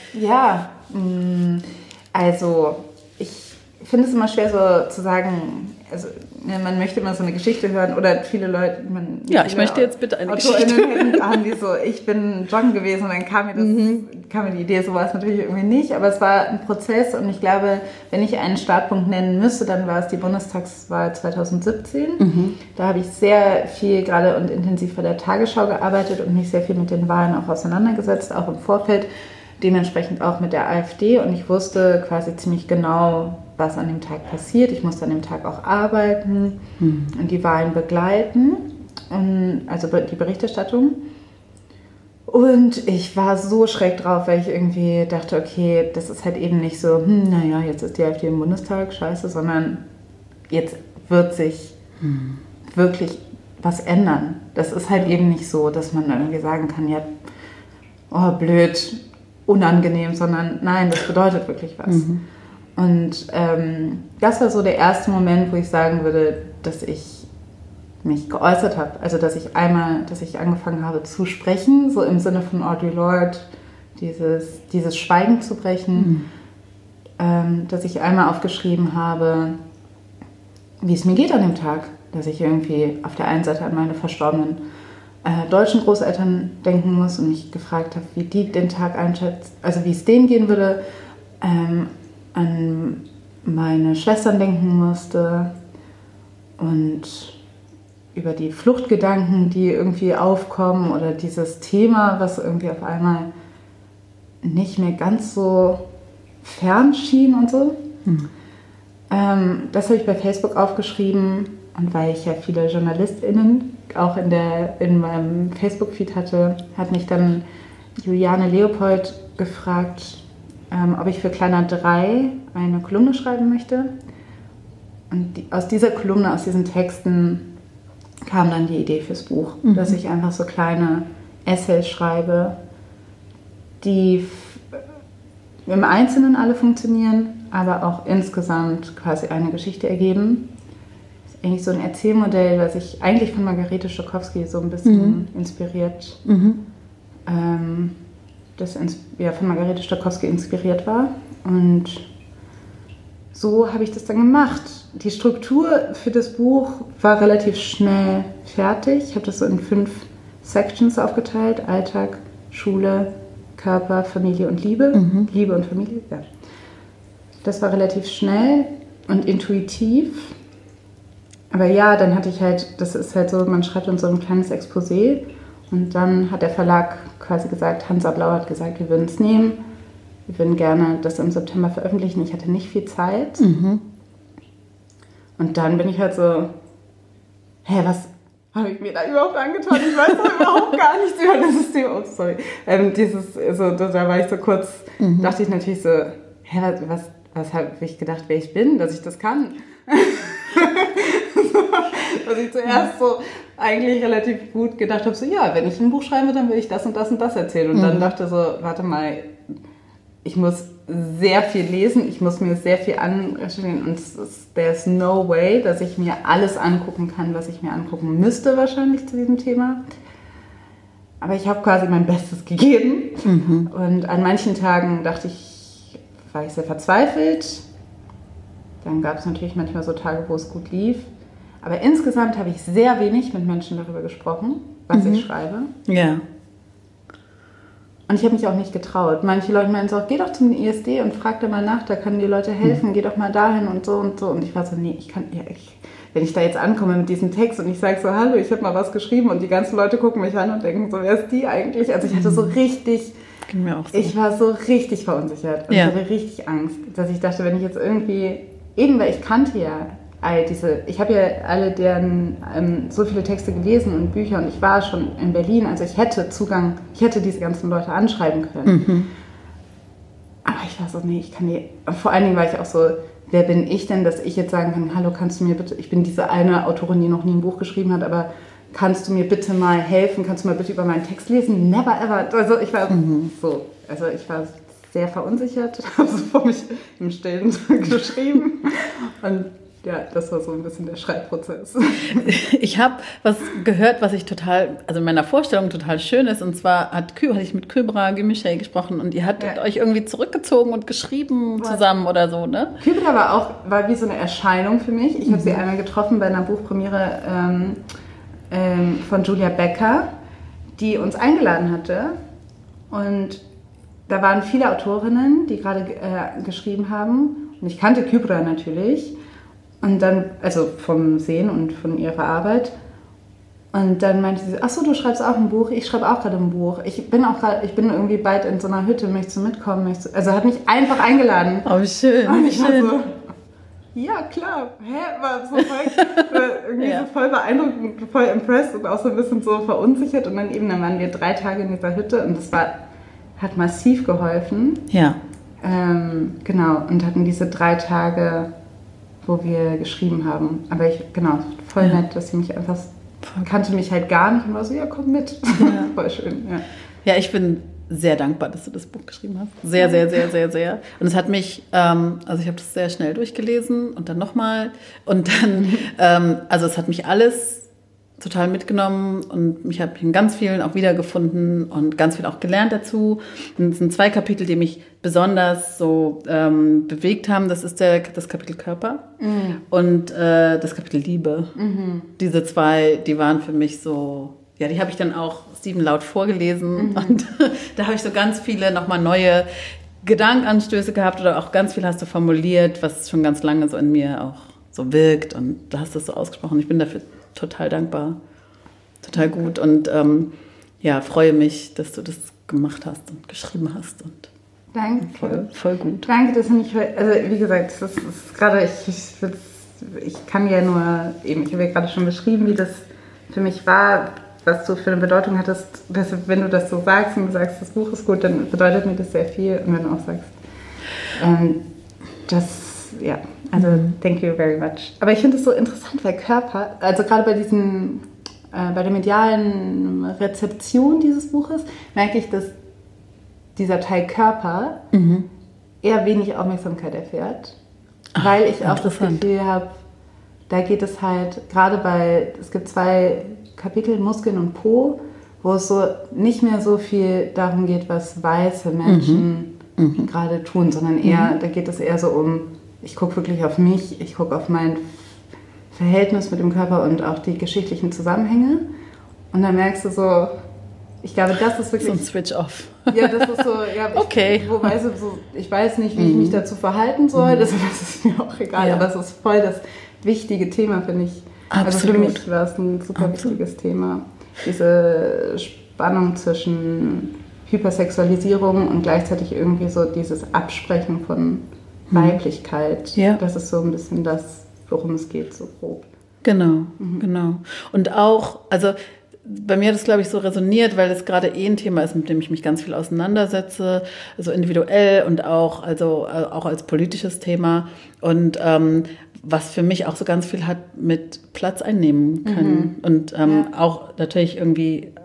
also ich finde es immer schwer so zu sagen, also man möchte immer so eine Geschichte hören oder viele Leute, ich möchte jetzt bitte eine Geschichte hören. Haben die so, ich bin joggen gewesen und dann kam mir die Idee, so war es natürlich irgendwie nicht, aber es war ein Prozess und ich glaube, wenn ich einen Startpunkt nennen müsste, dann war es die Bundestagswahl 2017. Da habe ich sehr viel gerade und intensiv bei der Tagesschau gearbeitet und mich sehr viel mit den Wahlen auch auseinandergesetzt, auch im Vorfeld, dementsprechend auch mit der AfD und ich wusste quasi ziemlich genau, was an dem Tag passiert. Ich musste an dem Tag auch arbeiten und die Wahlen begleiten, also die Berichterstattung. Und ich war so schräg drauf, weil ich irgendwie dachte, okay, das ist halt eben nicht so, naja, jetzt ist die AfD im Bundestag, scheiße, sondern jetzt wird sich wirklich was ändern. Das ist halt eben nicht so, dass man irgendwie sagen kann, ja, oh, blöd, unangenehm, sondern nein, das bedeutet wirklich was. Und das war so der erste Moment, wo ich sagen würde, dass ich mich geäußert habe. Also dass ich angefangen habe zu sprechen, so im Sinne von Audre Lorde, dieses Schweigen zu brechen, dass ich einmal aufgeschrieben habe, wie es mir geht an dem Tag, dass ich irgendwie auf der einen Seite an meine verstorbenen deutschen Großeltern denken muss und mich gefragt habe, wie die den Tag einschätzen, also wie es denen gehen würde, an meine Schwestern denken musste und über die Fluchtgedanken, die irgendwie aufkommen oder dieses Thema, was irgendwie auf einmal nicht mehr ganz so fern schien und so. Das habe ich bei Facebook aufgeschrieben und weil ich ja viele JournalistInnen auch in meinem Facebook-Feed hatte, hat mich dann Juliane Leopold gefragt, ob ich für Kleiner 3 eine Kolumne schreiben möchte. Und aus dieser Kolumne, aus diesen Texten kam dann die Idee fürs Buch, dass ich einfach so kleine Essays schreibe, die im Einzelnen alle funktionieren, aber auch insgesamt quasi eine Geschichte ergeben. Das ist eigentlich so ein Erzählmodell, was ich eigentlich von Margarete Stokowski so ein bisschen inspiriert, von Margarete Stokowski inspiriert war. Und so habe ich das dann gemacht. Die Struktur für das Buch war relativ schnell fertig. Ich habe das so in 5 Sections aufgeteilt. Alltag, Schule, Körper, Familie und Liebe. Liebe und Familie, ja. Das war relativ schnell und intuitiv. Aber ja, dann hatte ich halt, das ist halt so, man schreibt dann so ein kleines Exposé und dann hat der Verlag quasi gesagt, Hansa Blau hat gesagt, wir würden es nehmen. Wir würden gerne das im September veröffentlichen. Ich hatte nicht viel Zeit. Und dann bin ich halt so, was habe ich mir da überhaupt angetan? Ich weiß doch überhaupt gar nichts über das System. Oh, sorry. Da war ich so kurz, dachte ich natürlich so, was habe ich gedacht, wer ich bin, dass ich das kann? Was ich zuerst so eigentlich relativ gut gedacht habe, so ja, wenn ich ein Buch schreibe, dann will ich das und das und das erzählen. Und dann dachte so, warte mal, ich muss sehr viel lesen, ich muss mir sehr viel anrecherchieren und there's no way, dass ich mir alles angucken kann, was ich mir angucken müsste wahrscheinlich zu diesem Thema. Aber ich habe quasi mein Bestes gegeben und an manchen Tagen war ich sehr verzweifelt. Dann gab es natürlich manchmal so Tage, wo es gut lief. Aber insgesamt habe ich sehr wenig mit Menschen darüber gesprochen, was ich schreibe. Ja. Und ich habe mich auch nicht getraut. Manche Leute meinen so, geh doch zum ISD und frag da mal nach, da können die Leute helfen, geh doch mal dahin und so und so. Und ich war so, nee, wenn ich da jetzt ankomme mit diesem Text und ich sage so, hallo, ich habe mal was geschrieben und die ganzen Leute gucken mich an und denken so, wer ist die eigentlich? Also ich hatte so richtig, ich war so richtig verunsichert und ich hatte richtig Angst, dass ich dachte, wenn ich jetzt irgendwie, eben weil ich kannte ja ich habe ja alle deren so viele Texte gelesen und Bücher und ich war schon in Berlin, also ich hätte diese ganzen Leute anschreiben können. Aber ich war so, nee, ich kann die, vor allen Dingen war ich auch so, wer bin ich denn, dass ich jetzt sagen kann, hallo, kannst du mir bitte, ich bin diese eine Autorin, die noch nie ein Buch geschrieben hat, aber kannst du mir bitte mal helfen, kannst du mal bitte über meinen Text lesen? Never ever. Also ich war ich war sehr verunsichert, habe so vor mich im Stillen geschrieben und ja, das war so ein bisschen der Schreibprozess. Ich habe was gehört, was ich also in meiner Vorstellung total schön ist. Und zwar hatte ich mit Kübra Gümüşay gesprochen und ihr hattet euch irgendwie zurückgezogen und geschrieben zusammen oder so, ne? Kübra war wie so eine Erscheinung für mich. Ich habe sie einmal getroffen bei einer Buchpremiere von Julia Becker, die uns eingeladen hatte. Und da waren viele Autorinnen, die gerade geschrieben haben. Und ich kannte Kübra natürlich. Und dann, also vom Sehen und von ihrer Arbeit. Und dann meinte sie, ach so, du schreibst auch ein Buch? Ich schreibe auch gerade ein Buch. Ich bin irgendwie bald in so einer Hütte, möchtest du mitkommen? Also hat mich einfach eingeladen. Oh, wie schön. Und ich war so, ja, klar. War so voll beeindruckt und voll impressed und auch so ein bisschen so verunsichert. Und dann waren wir 3 Tage in dieser Hütte und das hat massiv geholfen. Ja. Genau, und hatten diese 3 Tage, wo wir geschrieben haben. Aber voll nett, dass sie mich einfach, kannte mich halt gar nicht und war so, ja, komm mit. Ja. Voll schön, ja. Ja, ich bin sehr dankbar, dass du das Buch geschrieben hast. Sehr, sehr, sehr, sehr, sehr. Und es hat mich, also ich habe das sehr schnell durchgelesen und dann nochmal. Und dann, also es hat mich alles total mitgenommen und ich habe in ganz vielen auch wiedergefunden und ganz viel auch gelernt dazu. Und es sind 2 Kapitel, die mich besonders so bewegt haben. Das ist das Kapitel Körper und das Kapitel Liebe. Diese 2, die waren für mich so, ja, die habe ich dann auch Stephen laut vorgelesen und da habe ich so ganz viele nochmal neue Gedankenanstöße gehabt oder auch ganz viel hast du formuliert, was schon ganz lange so in mir auch so wirkt und du hast das so ausgesprochen. Ich bin dafür total dankbar, total gut und freue mich, dass du das gemacht hast und geschrieben hast. Und danke. Voll gut. Danke, dass du mich, also wie gesagt, das ist gerade, ich kann ja nur, eben, ich habe ja gerade schon beschrieben, wie das für mich war, was du für eine Bedeutung hattest, dass, wenn du das so sagst und du sagst, das Buch ist gut, dann bedeutet mir das sehr viel und wenn du auch sagst, thank you very much. Aber ich finde es so interessant, weil Körper, also gerade bei der medialen Rezeption dieses Buches, merke ich, dass dieser Teil Körper eher wenig Aufmerksamkeit erfährt. Weil ich auch das Gefühl habe, da geht es halt, es gibt 2 Kapitel, Muskeln und Po, wo es so nicht mehr so viel darum geht, was weiße Menschen gerade tun, sondern eher, da geht es eher so um, ich gucke wirklich auf mich, ich gucke auf mein Verhältnis mit dem Körper und auch die geschichtlichen Zusammenhänge. Und dann merkst du so, ich glaube, das ist wirklich... So ein Switch-off. Ja, das ist so, ja, okay. Ich weiß nicht, wie ich mich dazu verhalten soll, das ist mir auch egal, aber es ist voll das wichtige Thema, finde ich. Absolut. Also für mich war es ein super wichtiges Thema. Diese Spannung zwischen Hypersexualisierung und gleichzeitig irgendwie so dieses Absprechen von Weiblichkeit. Ja. Das ist so ein bisschen das, worum es geht, so grob. Genau, genau. Und auch, also bei mir hat es, glaube ich, so resoniert, weil es gerade ein Thema ist, mit dem ich mich ganz viel auseinandersetze, also individuell und auch als politisches Thema. Und was für mich auch so ganz viel hat mit Platz einnehmen können. Und auch natürlich irgendwie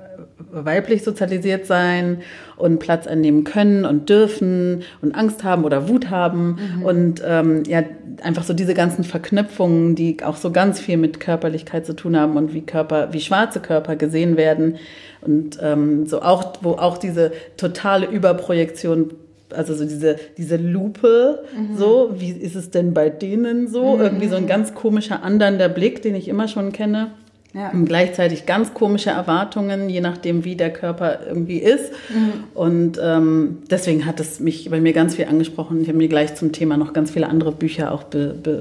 weiblich sozialisiert sein und Platz einnehmen können und dürfen und Angst haben oder Wut haben und einfach so diese ganzen Verknüpfungen, die auch so ganz viel mit Körperlichkeit zu tun haben und wie schwarze Körper gesehen werden und so auch, wo auch diese totale Überprojektion, also so diese Lupe, so, wie ist es denn bei denen so? Irgendwie so ein ganz komischer andernder Blick, den ich immer schon kenne. Ja. Und gleichzeitig ganz komische Erwartungen, je nachdem, wie der Körper irgendwie ist. Und deswegen hat es mich bei mir ganz viel angesprochen. Ich habe mir gleich zum Thema noch ganz viele andere Bücher auch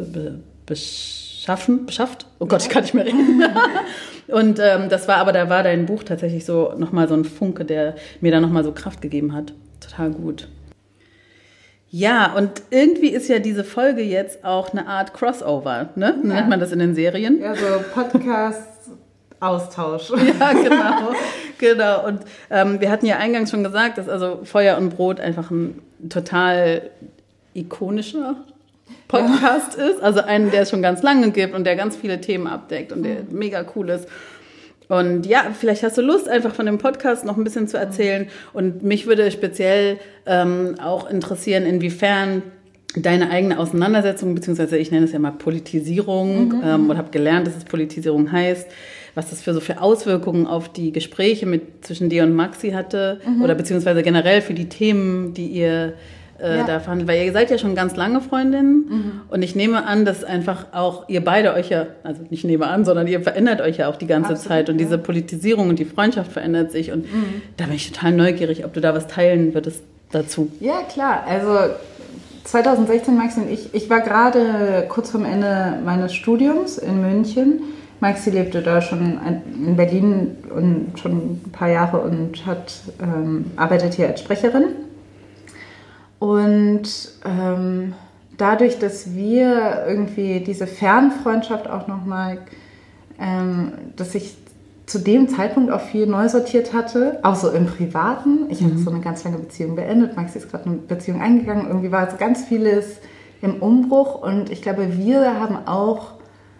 beschafft. Oh Gott, ich kann nicht mehr reden. Und da war dein Buch tatsächlich so nochmal so ein Funke, der mir da nochmal so Kraft gegeben hat. Total gut. Ja, und irgendwie ist ja diese Folge jetzt auch eine Art Crossover, ne? Ja. Nennt man das in den Serien? Ja, so Podcast-Austausch. Ja, genau. Und wir hatten ja eingangs schon gesagt, dass also Feuer und Brot einfach ein total ikonischer Podcast ist. Also einen, der es schon ganz lange gibt und der ganz viele Themen abdeckt und der mega cool ist. Und ja, vielleicht hast du Lust, einfach von dem Podcast noch ein bisschen zu erzählen. Und mich würde speziell auch interessieren, inwiefern deine eigene Auseinandersetzung, beziehungsweise ich nenne es ja mal Politisierung, und habe gelernt, dass es Politisierung heißt, was das für Auswirkungen auf die Gespräche zwischen dir und Maxi hatte oder beziehungsweise generell für die Themen, die ihr da verhandelt. Weil ihr seid ja schon ganz lange Freundinnen und ich nehme an, dass einfach auch ihr beide euch ja, also nicht nehme an, sondern ihr verändert euch ja auch die ganze Zeit und diese Politisierung und die Freundschaft verändert sich und da bin ich total neugierig, ob du da was teilen würdest dazu. Ja, klar. Also 2016, Maxi und ich war gerade kurz vorm Ende meines Studiums in München. Maxi lebte da schon in Berlin und schon ein paar Jahre und arbeitet hier als Sprecherin. Und dadurch, dass wir irgendwie diese Fernfreundschaft auch nochmal, dass ich zu dem Zeitpunkt auch viel neu sortiert hatte, auch so im Privaten. Ich habe so eine ganz lange Beziehung beendet, Maxi ist gerade eine Beziehung eingegangen. Irgendwie war so ganz vieles im Umbruch und ich glaube, wir haben auch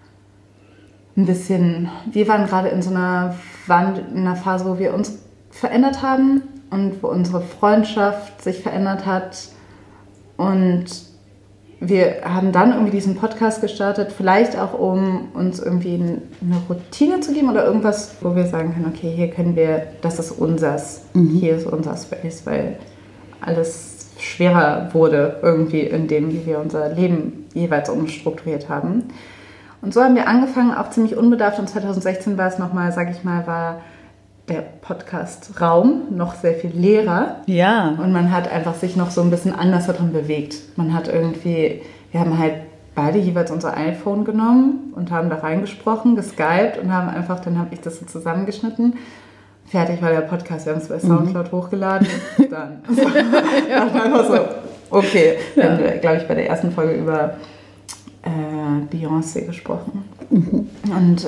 wir waren gerade in so einer Phase, wo wir uns verändert haben und wo unsere Freundschaft sich verändert hat. Und wir haben dann irgendwie diesen Podcast gestartet, vielleicht auch, um uns irgendwie eine Routine zu geben oder irgendwas, wo wir sagen können, okay, hier können wir, das ist unsers, hier ist unser Space, weil alles schwerer wurde irgendwie in dem, wie wir unser Leben jeweils umstrukturiert haben. Und so haben wir angefangen, auch ziemlich unbedarft. Und 2016 war es nochmal, war der Podcast-Raum noch sehr viel leerer. Ja. Und man hat einfach sich noch so ein bisschen anders darin bewegt. Wir haben halt beide jeweils unser iPhone genommen und haben da reingesprochen, geskypt und dann habe ich das so zusammengeschnitten. Fertig war der Podcast, wir haben es bei Soundcloud hochgeladen. Dann einfach so, okay. Wir haben, glaube ich, bei der ersten Folge über Beyoncé gesprochen. Und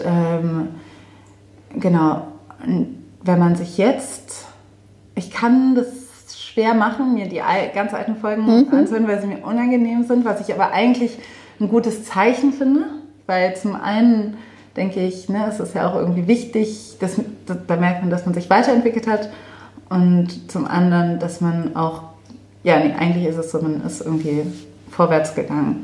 genau, wenn man sich jetzt, ich kann das schwer machen, mir die ganz alten Folgen anzuhören, weil sie mir unangenehm sind, was ich aber eigentlich ein gutes Zeichen finde, weil zum einen denke ich, es ist ja auch irgendwie wichtig, da merkt man, dass man sich weiterentwickelt hat und zum anderen, dass man auch, eigentlich ist es so, man ist irgendwie vorwärts gegangen.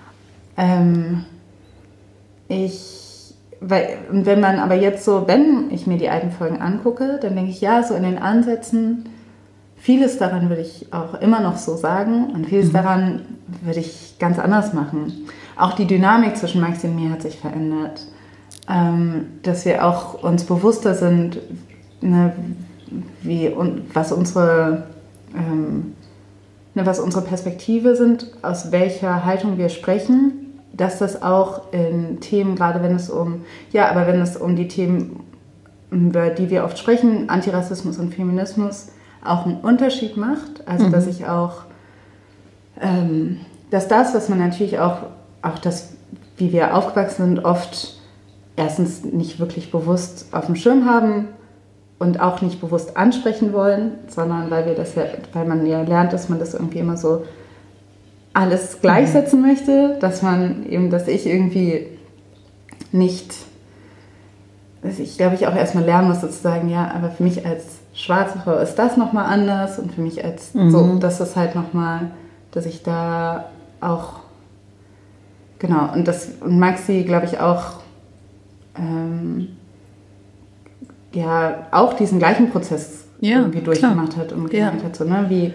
Wenn man aber jetzt so, wenn ich mir die alten Folgen angucke, dann denke ich, so in den Ansätzen, vieles daran würde ich auch immer noch so sagen und vieles daran würde ich ganz anders machen. Auch die Dynamik zwischen Maxi und mir hat sich verändert. Dass wir auch uns bewusster sind, was unsere Perspektive sind, aus welcher Haltung wir sprechen, dass das auch in Themen, gerade wenn es um die Themen, über die wir oft sprechen, Antirassismus und Feminismus, auch einen Unterschied macht. Also dass ich auch, dass das, was man natürlich auch das, wie wir aufgewachsen sind, oft erstens nicht wirklich bewusst auf dem Schirm haben und auch nicht bewusst ansprechen wollen, sondern weil man ja lernt, dass man das irgendwie immer so alles gleichsetzen möchte, dass ich irgendwie nicht dass ich, glaube ich, auch erstmal lernen musste zu sagen, ja, aber für mich als schwarze Frau ist das nochmal anders und für mich als so, das ist halt nochmal, dass ich da auch, genau, und Maxi, glaube ich, auch, ja, auch diesen gleichen Prozess irgendwie durchgemacht hat und gemerkt hat, so, ne,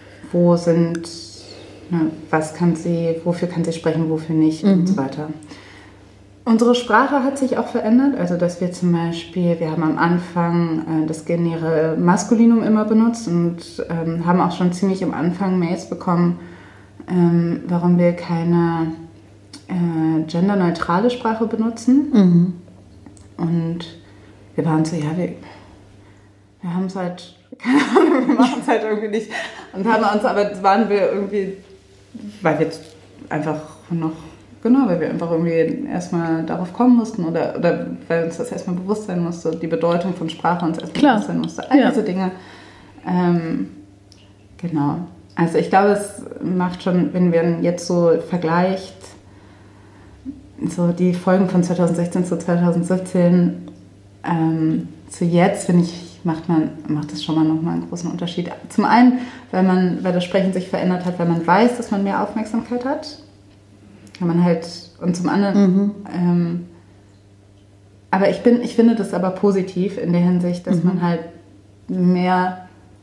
wofür kann sie sprechen, wofür nicht und so weiter. Unsere Sprache hat sich auch verändert, also dass wir zum Beispiel, wir haben am Anfang das Genere Maskulinum immer benutzt und haben auch schon ziemlich am Anfang Mails bekommen, warum wir keine genderneutrale Sprache benutzen. Und wir waren so, ja, wir haben es halt, keine Ahnung, wir machen es halt irgendwie nicht. Und haben uns, aber waren wir irgendwie, weil wir einfach noch, genau, weil wir einfach irgendwie erstmal darauf kommen mussten oder weil uns das erstmal bewusst sein musste, die Bedeutung von Sprache uns erstmal bewusst sein musste. All diese Dinge. Genau. Also ich glaube, es macht schon, wenn man jetzt so vergleicht, so die Folgen von 2016 zu 2017 zu jetzt, finde ich, macht das schon mal nochmal einen großen Unterschied. Zum einen, weil das Sprechen sich verändert hat, weil man weiß, dass man mehr Aufmerksamkeit hat. Kann man halt, und zum anderen, aber ich finde das aber positiv in der Hinsicht, dass man halt mehr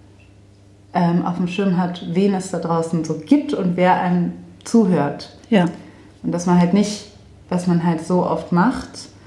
auf dem Schirm hat, wen es da draußen so gibt und wer einem zuhört. Ja. Und dass man halt nicht, was man halt so oft macht,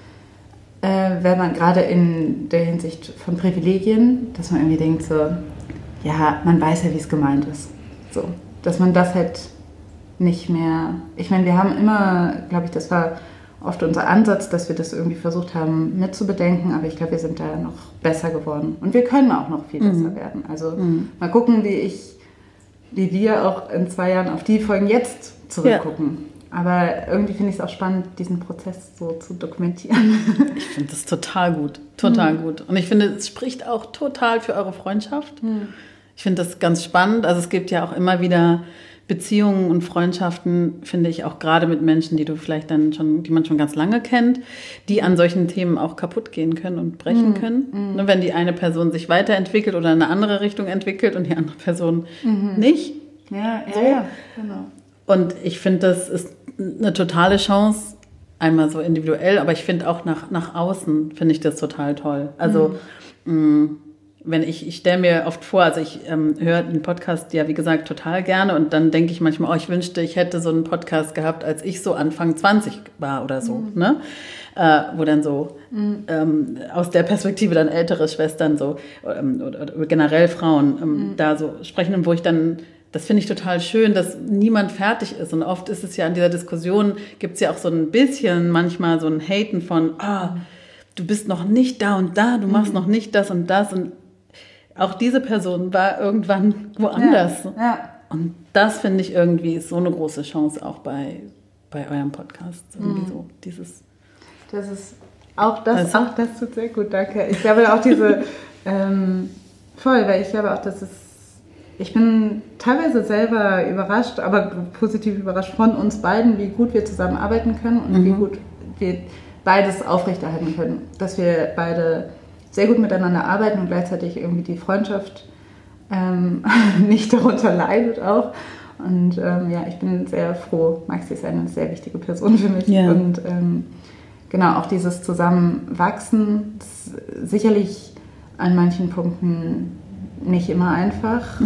wenn man gerade in der Hinsicht von Privilegien, dass man irgendwie denkt so, ja, man weiß ja, wie es gemeint ist. So, dass man das halt nicht mehr, ich meine, wir haben immer, glaube ich, das war oft unser Ansatz, dass wir das irgendwie versucht haben mitzubedenken, aber ich glaube, wir sind da noch besser geworden. Und wir können auch noch viel besser werden. Also mal gucken, wie wir auch in 2 Jahren auf die Folgen jetzt zurückgucken. Ja. Aber irgendwie finde ich es auch spannend, diesen Prozess so zu dokumentieren. Ich finde das total gut, total gut. Und ich finde, es spricht auch total für eure Freundschaft. Ich finde das ganz spannend. Also es gibt ja auch immer wieder Beziehungen und Freundschaften, finde ich, auch gerade mit Menschen, die man schon ganz lange kennt, die an solchen Themen auch kaputt gehen können und brechen können. Ne, wenn die eine Person sich weiterentwickelt oder in eine andere Richtung entwickelt und die andere Person nicht. Ja, genau. Und ich finde, das ist eine totale Chance, einmal so individuell, aber ich finde auch nach außen finde ich das total toll. Also wenn ich stelle mir oft vor, also ich höre den Podcast ja, wie gesagt, total gerne und dann denke ich manchmal, ich wünschte, ich hätte so einen Podcast gehabt, als ich so Anfang 20 war oder so, ne? Wo dann so aus der Perspektive dann ältere Schwestern so oder generell Frauen da so sprechen und wo ich dann, das finde ich total schön, dass niemand fertig ist und oft ist es ja in dieser Diskussion, gibt es ja auch so ein bisschen manchmal so ein Haten von, du bist noch nicht da und da, du machst noch nicht das und auch diese Person war irgendwann woanders. Ja. Und das finde ich irgendwie ist so eine große Chance auch bei eurem Podcast. Irgendwie so dieses. Das ist auch das tut sehr gut, danke. Ich glaube auch diese weil ich glaube auch, ich bin teilweise selber überrascht, aber positiv überrascht von uns beiden, wie gut wir zusammenarbeiten können und wie gut wir beides aufrechterhalten können. Dass wir beide sehr gut miteinander arbeiten und gleichzeitig irgendwie die Freundschaft nicht darunter leidet auch. Und ich bin sehr froh. Maxi ist eine sehr wichtige Person für mich. Ja. Und genau, auch dieses Zusammenwachsen ist sicherlich an manchen Punkten nicht immer einfach.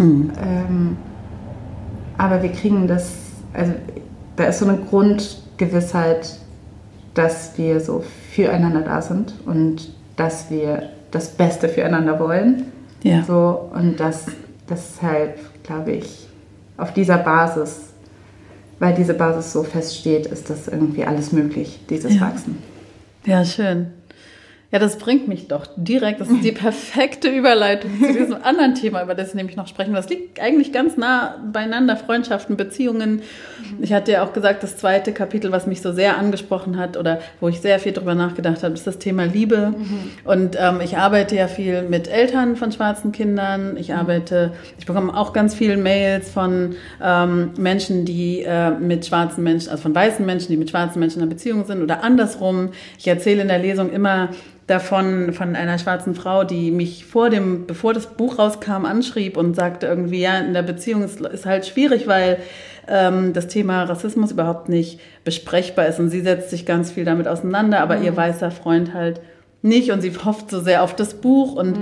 Aber wir kriegen das, also da ist so eine Grundgewissheit, dass wir so füreinander da sind und dass wir das Beste füreinander wollen. Ja. So, und deshalb, glaube ich, auf dieser Basis, weil diese Basis so feststeht, ist das irgendwie alles möglich, dieses Wachsen. Ja, schön. Ja, das bringt mich doch direkt, das ist die perfekte Überleitung zu diesem anderen Thema, über das wir nämlich noch sprechen. Das liegt eigentlich ganz nah beieinander, Freundschaften, Beziehungen. Ich hatte ja auch gesagt, das 2. Kapitel, was mich so sehr angesprochen hat oder wo ich sehr viel drüber nachgedacht habe, ist das Thema Liebe. Und ich arbeite ja viel mit Eltern von schwarzen Kindern. Ich bekomme auch ganz viele Mails von Menschen, die mit schwarzen Menschen, also von weißen Menschen, die mit schwarzen Menschen in einer Beziehung sind oder andersrum. Ich erzähle in der Lesung immer, davon, von einer schwarzen Frau, die mich bevor das Buch rauskam, anschrieb und sagte irgendwie, ja, in der Beziehung ist halt schwierig, weil das Thema Rassismus überhaupt nicht besprechbar ist und sie setzt sich ganz viel damit auseinander, aber ihr weißer Freund halt nicht und sie hofft so sehr auf das Buch und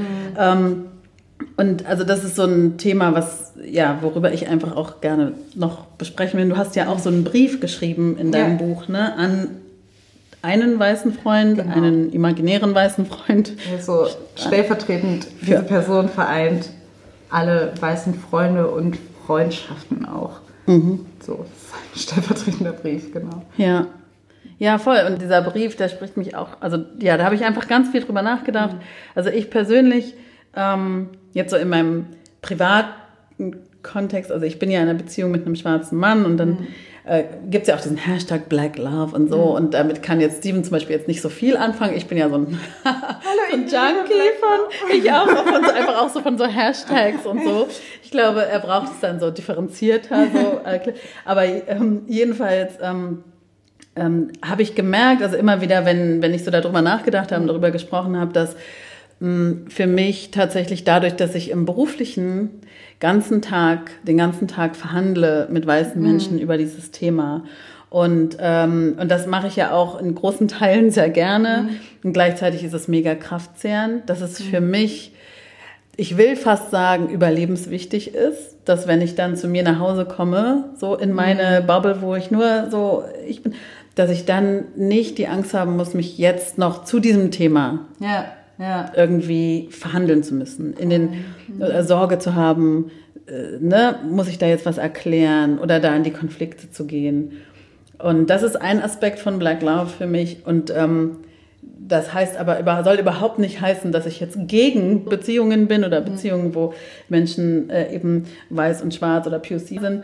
also das ist so ein Thema, worüber ich einfach auch gerne noch besprechen will. Du hast ja auch so einen Brief geschrieben in deinem Buch, ne, an einen weißen Freund, einen imaginären weißen Freund. Also stellvertretend, diese Person vereint alle weißen Freunde und Freundschaften auch. So, das ist ein stellvertretender Brief, genau. Ja, voll. Und dieser Brief, der spricht mich auch, also ja, da habe ich einfach ganz viel drüber nachgedacht. Also ich persönlich, jetzt so in meinem privaten Kontext, also ich bin ja in einer Beziehung mit einem schwarzen Mann und dann gibt es ja auch diesen Hashtag Black Love und so und damit kann jetzt Steven zum Beispiel jetzt nicht so viel anfangen. Ich bin ja so ein Junkie einfach auch so von so Hashtags und so. Ich glaube, er braucht es dann so differenzierter. So, aber jedenfalls habe ich gemerkt, also immer wieder, wenn ich so darüber nachgedacht habe und darüber gesprochen habe, dass für mich tatsächlich dadurch, dass ich im beruflichen den ganzen Tag verhandle mit weißen Menschen über dieses Thema. Und das mache ich ja auch in großen Teilen sehr gerne. Und gleichzeitig ist es mega kraftzehrend, dass es für mich, ich will fast sagen, überlebenswichtig ist, dass wenn ich dann zu mir nach Hause komme, so in meine Bubble, wo ich nur so ich bin, dass ich dann nicht die Angst haben muss, mich jetzt noch zu diesem Thema irgendwie verhandeln zu müssen, in den Sorge zu haben, muss ich da jetzt was erklären oder da in die Konflikte zu gehen. Und das ist ein Aspekt von Black Love für mich und das heißt aber soll überhaupt nicht heißen, dass ich jetzt gegen Beziehungen bin oder Beziehungen, wo Menschen eben weiß und schwarz oder POC sind.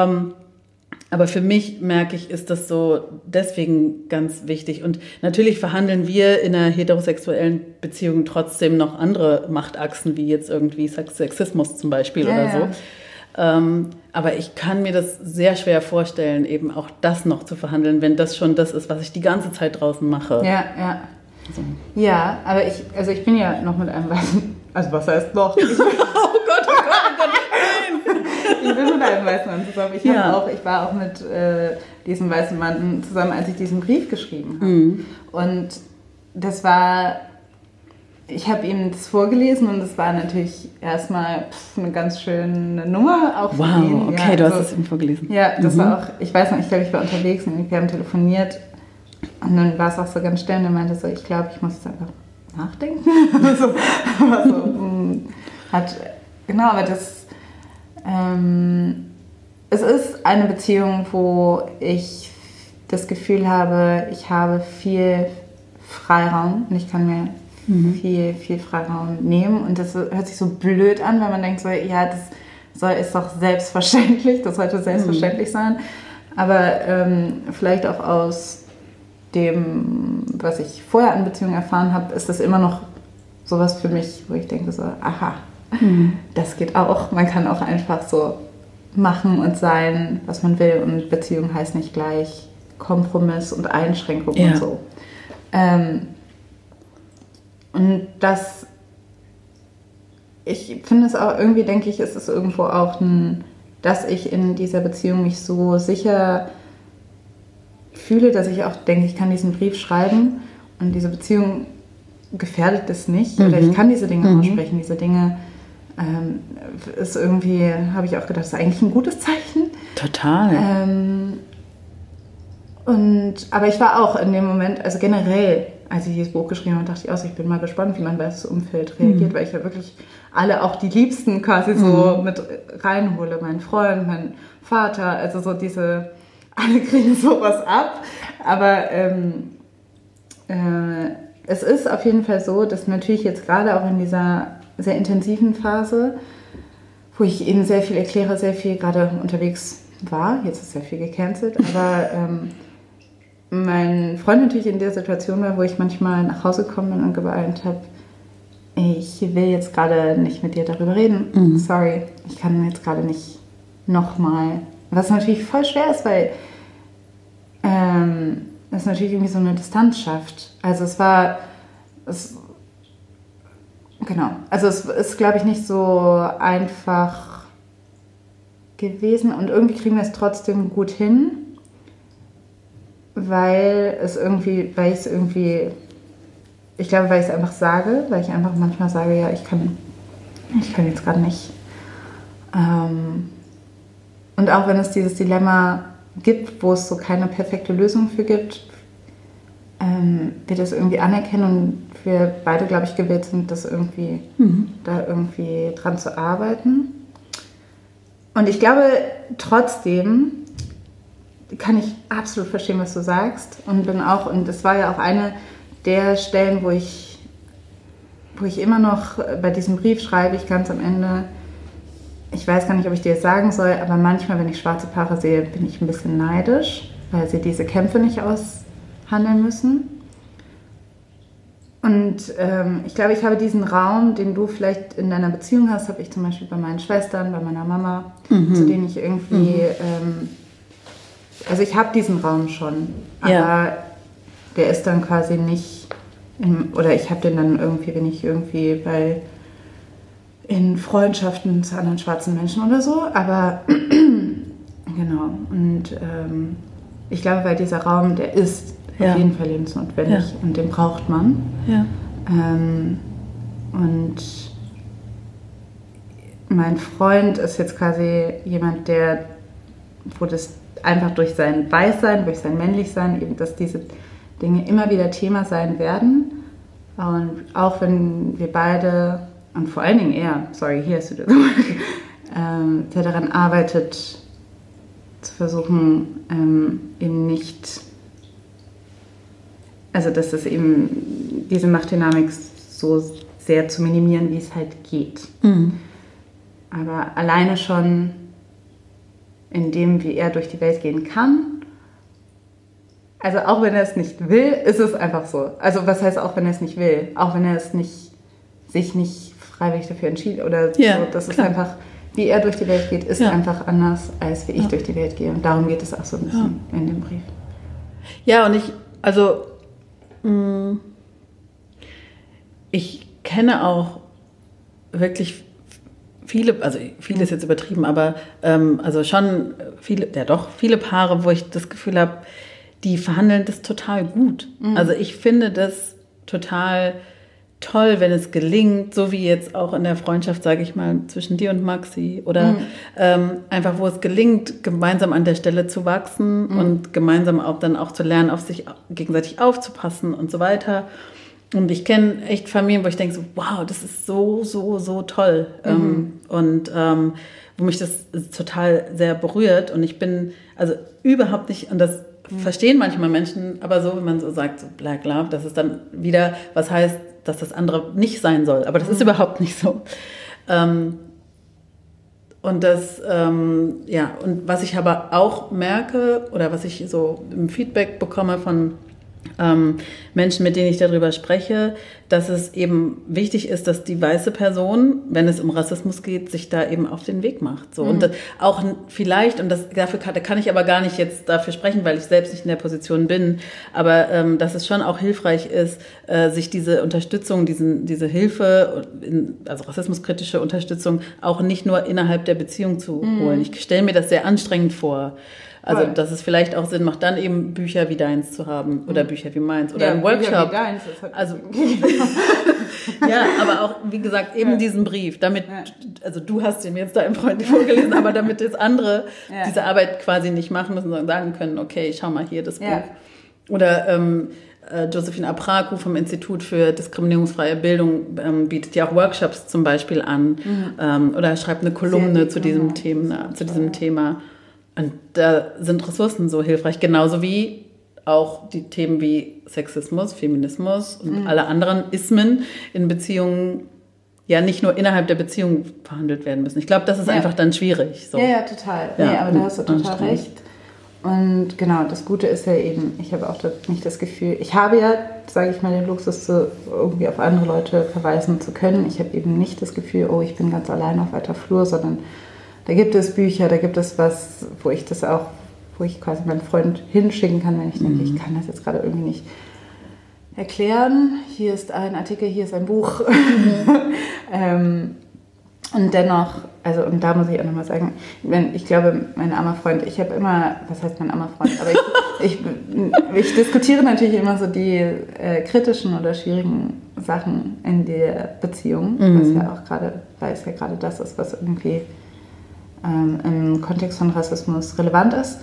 Aber für mich, merke ich, ist das so deswegen ganz wichtig. Und natürlich verhandeln wir in einer heterosexuellen Beziehung trotzdem noch andere Machtachsen, wie jetzt irgendwie Sexismus zum Beispiel oder so. Aber ich kann mir das sehr schwer vorstellen, eben auch das noch zu verhandeln, wenn das schon das ist, was ich die ganze Zeit draußen mache. So. Ja, aber ich bin ja noch mit einem weißen, also was heißt noch? Oh Gott, nein! Ich bin mit einem weißen Mann zusammen. Ich war auch mit diesem weißen Mann zusammen, als ich diesen Brief geschrieben habe. Und das war, ich habe ihm das vorgelesen und es war natürlich erstmal eine ganz schöne Nummer. Auch für ihn. Wow, okay, du hast es ihm vorgelesen. Ja, das war auch, ich weiß noch, ich glaube, ich war unterwegs und wir haben telefoniert und dann war es auch so ganz still und er meinte so, ich glaube, ich muss jetzt einfach nachdenken. Aber das es ist eine Beziehung, wo ich das Gefühl habe, ich habe viel Freiraum und ich kann mir viel Freiraum nehmen und das hört sich so blöd an, weil man denkt so, ja, ist doch selbstverständlich, das sollte selbstverständlich sein, aber vielleicht auch aus dem, was ich vorher an Beziehungen erfahren habe, ist das immer noch sowas für mich, wo ich denke so, aha, das geht auch. Man kann auch einfach so machen und sein, was man will. Und Beziehung heißt nicht gleich Kompromiss und Einschränkung und so. Und das, ich finde es auch, irgendwie denke ich, ist es irgendwo auch dass ich in dieser Beziehung mich so sicher fühle, dass ich auch denke, ich kann diesen Brief schreiben und diese Beziehung gefährdet es nicht. Oder ich kann diese Dinge aussprechen, diese Dinge ist irgendwie, habe ich auch gedacht, das ist eigentlich ein gutes Zeichen. Total. Aber ich war auch in dem Moment, also generell, als ich dieses Buch geschrieben habe, dachte ich auch, ich bin mal gespannt, wie mein weißes Umfeld reagiert, weil ich ja wirklich alle, auch die Liebsten quasi so mit reinhole. Mein Freund, mein Vater, also so alle kriegen sowas ab. Aber es ist auf jeden Fall so, dass natürlich jetzt gerade auch in dieser sehr intensiven Phase, wo ich eben sehr viel erkläre, sehr viel gerade unterwegs war, jetzt ist sehr viel gecancelt, aber mein Freund natürlich in der Situation war, wo ich manchmal nach Hause gekommen bin und geweint habe, ich will jetzt gerade nicht mit dir darüber reden, sorry, ich kann jetzt gerade nicht nochmal, was natürlich voll schwer ist, weil es natürlich irgendwie so eine Distanz schafft. Also es war Genau. Also es ist, glaube ich, nicht so einfach gewesen und irgendwie kriegen wir es trotzdem gut hin, weil ich es einfach sage, weil ich einfach manchmal sage, ja, ich kann jetzt gerade nicht. Und auch wenn es dieses Dilemma gibt, wo es so keine perfekte Lösung für gibt, wir das irgendwie anerkennen und wir beide, glaube ich, gewillt sind, das irgendwie da irgendwie dran zu arbeiten. Und ich glaube, trotzdem kann ich absolut verstehen, was du sagst und das war ja auch eine der Stellen, wo ich immer noch bei diesem Brief schreibe, ich ganz am Ende, ich weiß gar nicht, ob ich dir das sagen soll, aber manchmal, wenn ich schwarze Paare sehe, bin ich ein bisschen neidisch, weil sie diese Kämpfe nicht aushandeln müssen. Und ich glaube, ich habe diesen Raum, den du vielleicht in deiner Beziehung hast, habe ich zum Beispiel bei meinen Schwestern, bei meiner Mama, zu denen ich irgendwie, also ich habe diesen Raum schon, aber der ist dann quasi nicht, oder ich habe den dann irgendwie, wenn ich irgendwie in Freundschaften zu anderen schwarzen Menschen oder so, aber genau, und ich glaube, weil dieser Raum, der ist auf jeden Fall lebensnotwendig und den braucht man. Ja. Und mein Freund ist jetzt quasi jemand, wo das einfach durch sein Weißsein, durch sein Männlichsein, eben, dass diese Dinge immer wieder Thema sein werden. Und auch wenn wir beide, und vor allen Dingen er, hier hast du das, der daran arbeitet, zu versuchen, eben nicht, also dass es eben diese Machtdynamik so sehr zu minimieren, wie es halt geht. Aber alleine schon in dem, wie er durch die Welt gehen kann, also auch wenn er es nicht will, ist es einfach so. Also was heißt auch, wenn er es nicht will? Auch wenn er es sich nicht freiwillig dafür entschieden oder so, das ist einfach, wie er durch die Welt geht, ist einfach anders, als wie ich durch die Welt gehe. Und darum geht es auch so ein bisschen in dem Brief. Ja, und ich kenne auch wirklich viele, also viele ist jetzt übertrieben, aber also schon viele Paare, wo ich das Gefühl habe, die verhandeln das total gut. Also ich finde das total toll, wenn es gelingt, so wie jetzt auch in der Freundschaft, sage ich mal, zwischen dir und Maxi oder einfach, wo es gelingt, gemeinsam an der Stelle zu wachsen und gemeinsam auch dann auch zu lernen, auf sich gegenseitig aufzupassen und so weiter. Und ich kenne echt Familien, wo ich denke so, wow, das ist so, so, so toll. Und wo mich das total sehr berührt. Und ich bin also überhaupt nicht, und das verstehen manchmal Menschen, aber so, wenn man so sagt, so Black Love, das ist dann wieder, was heißt, dass das andere nicht sein soll. Aber das ist überhaupt nicht so. Und das, und was ich aber auch merke, oder was ich so im Feedback bekomme von Menschen, mit denen ich darüber spreche, dass es eben wichtig ist, dass die weiße Person, wenn es um Rassismus geht, sich da eben auf den Weg macht. So. Und auch vielleicht, und dafür kann ich aber gar nicht jetzt dafür sprechen, weil ich selbst nicht in der Position bin, aber dass es schon auch hilfreich ist, sich diese Unterstützung, diese Hilfe, also rassismuskritische Unterstützung, auch nicht nur innerhalb der Beziehung zu holen. Ich stelle mir das sehr anstrengend vor. Also, dass es vielleicht auch Sinn macht, dann eben Bücher wie deins zu haben oder Bücher wie meins oder einen Workshop. Bücher wie deins, das hat also, ja, aber auch, wie gesagt, eben diesen Brief, damit, also du hast ihn jetzt deinem Freund vorgelesen, aber damit jetzt andere diese Arbeit quasi nicht machen müssen, sondern sagen können, okay, schau mal hier das Buch. Oder Josephine Apraku vom Institut für diskriminierungsfreie Bildung bietet ja auch Workshops zum Beispiel an oder schreibt eine Kolumne zu diesem Thema. Und da sind Ressourcen so hilfreich, genauso wie auch die Themen wie Sexismus, Feminismus und alle anderen Ismen in Beziehungen ja nicht nur innerhalb der Beziehung verhandelt werden müssen. Ich glaube, das ist einfach dann schwierig. So. Ja, total. Ja, nee, aber da hast du total recht. Und genau, das Gute ist ja eben, ich habe auch nicht das Gefühl, ich habe ja, sage ich mal, den Luxus, irgendwie auf andere Leute verweisen zu können. Ich habe eben nicht das Gefühl, oh, ich bin ganz allein auf weiter Flur, sondern da gibt es Bücher, da gibt es was, wo ich quasi meinen Freund hinschicken kann, wenn ich denke, ich kann das jetzt gerade irgendwie nicht erklären, hier ist ein Artikel, hier ist ein Buch. Und dennoch, also und da muss ich auch nochmal sagen, ich glaube, mein armer Freund, ich habe immer, was heißt mein armer Freund, aber ich diskutiere natürlich immer so die kritischen oder schwierigen Sachen in der Beziehung, was ja auch gerade, weil es ja gerade das ist, was irgendwie im Kontext von Rassismus relevant ist.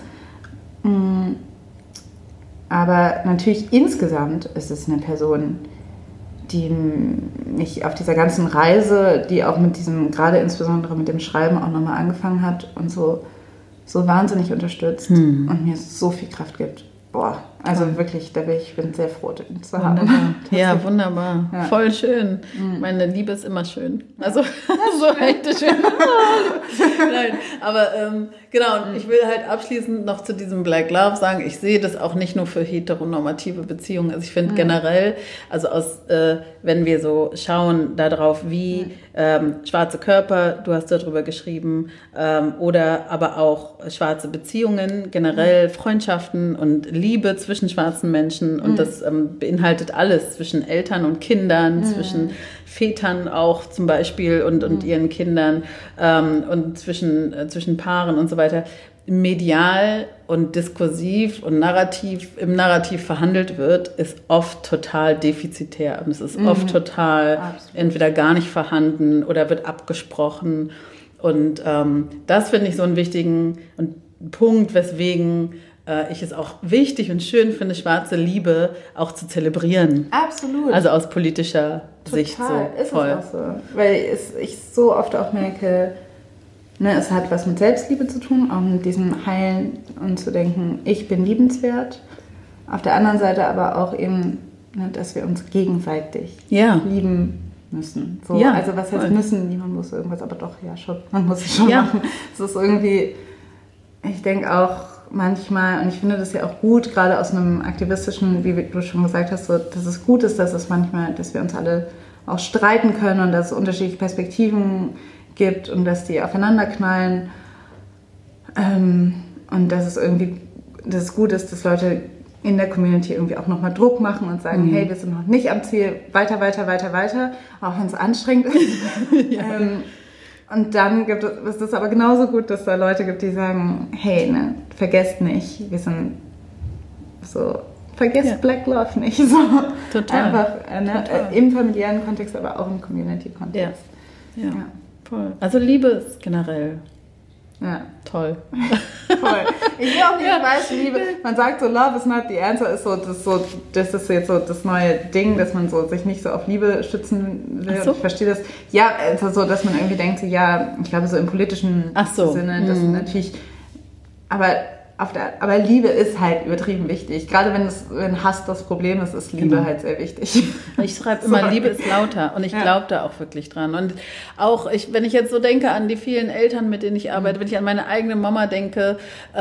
Aber natürlich insgesamt ist es eine Person, die mich auf dieser ganzen Reise, die auch mit diesem, gerade insbesondere mit dem Schreiben auch nochmal angefangen hat und so wahnsinnig unterstützt und mir so viel Kraft gibt. Boah, also wirklich, ich bin sehr froh, den zu haben. Wunderbar. Ja, wunderbar. Ja. Voll schön. Meine Liebe ist immer schön. Also, so echt schön. Nein, aber genau, und ich will halt abschließend noch zu diesem Black Love sagen, ich sehe das auch nicht nur für heteronormative Beziehungen. Also ich finde generell, also wenn wir so schauen darauf, wie schwarze Körper, du hast darüber geschrieben, oder aber auch schwarze Beziehungen, generell Freundschaften und Liebe zwischen schwarzen Menschen und das beinhaltet alles zwischen Eltern und Kindern, zwischen Vätern auch zum Beispiel und ihren Kindern und zwischen Paaren und so weiter, medial und diskursiv und im Narrativ verhandelt wird, ist oft total defizitär und es ist oft total entweder gar nicht vorhanden oder wird abgesprochen und das finde ich so einen wichtigen Punkt, weswegen ich es auch wichtig und schön finde, schwarze Liebe auch zu zelebrieren. Absolut. Also aus politischer Sicht so. Ist voll. Es auch so. Weil ich so oft auch merke, es hat was mit Selbstliebe zu tun, auch mit diesem Heilen und zu denken, ich bin liebenswert. Auf der anderen Seite aber auch eben, dass wir uns gegenseitig lieben müssen. So, ja, also was heißt müssen? Niemand muss irgendwas, aber doch, ja schon. Man muss es schon machen. Es ist irgendwie, ich denke auch manchmal, und ich finde das ja auch gut, gerade aus einem aktivistischen, wie du schon gesagt hast, so, dass es gut ist, dass es manchmal, dass wir uns alle auch streiten können und dass es unterschiedliche Perspektiven gibt und dass die aufeinander knallen und dass es gut ist, dass Leute in der Community irgendwie auch nochmal Druck machen und sagen, hey, wir sind noch nicht am Ziel, weiter, auch wenn es anstrengend ist. Und dann ist es aber genauso gut, dass da Leute gibt, die sagen, hey, vergesst nicht, wir sind so, vergesst Black Love nicht. So. Total. Einfach im familiären Kontext, aber auch im Community-Kontext. Ja. Voll. Also Liebe ist generell toll. Voll. Ich will auch nicht weiß, Liebe. Man sagt so, Love is not the answer, ist so, das ist jetzt so das neue Ding, dass man so sich nicht so auf Liebe stützen will. So. Ich verstehe das. Ja, also so, dass man irgendwie denkt, so, ja, ich glaube so im politischen Sinne, das natürlich, aber Liebe ist halt übertrieben wichtig. Gerade wenn Hass das Problem ist, ist Liebe halt sehr wichtig. Ich schreibe immer, Liebe ist lauter und ich glaube da auch wirklich dran. Und auch, wenn ich jetzt so denke an die vielen Eltern, mit denen ich arbeite, wenn ich an meine eigene Mama denke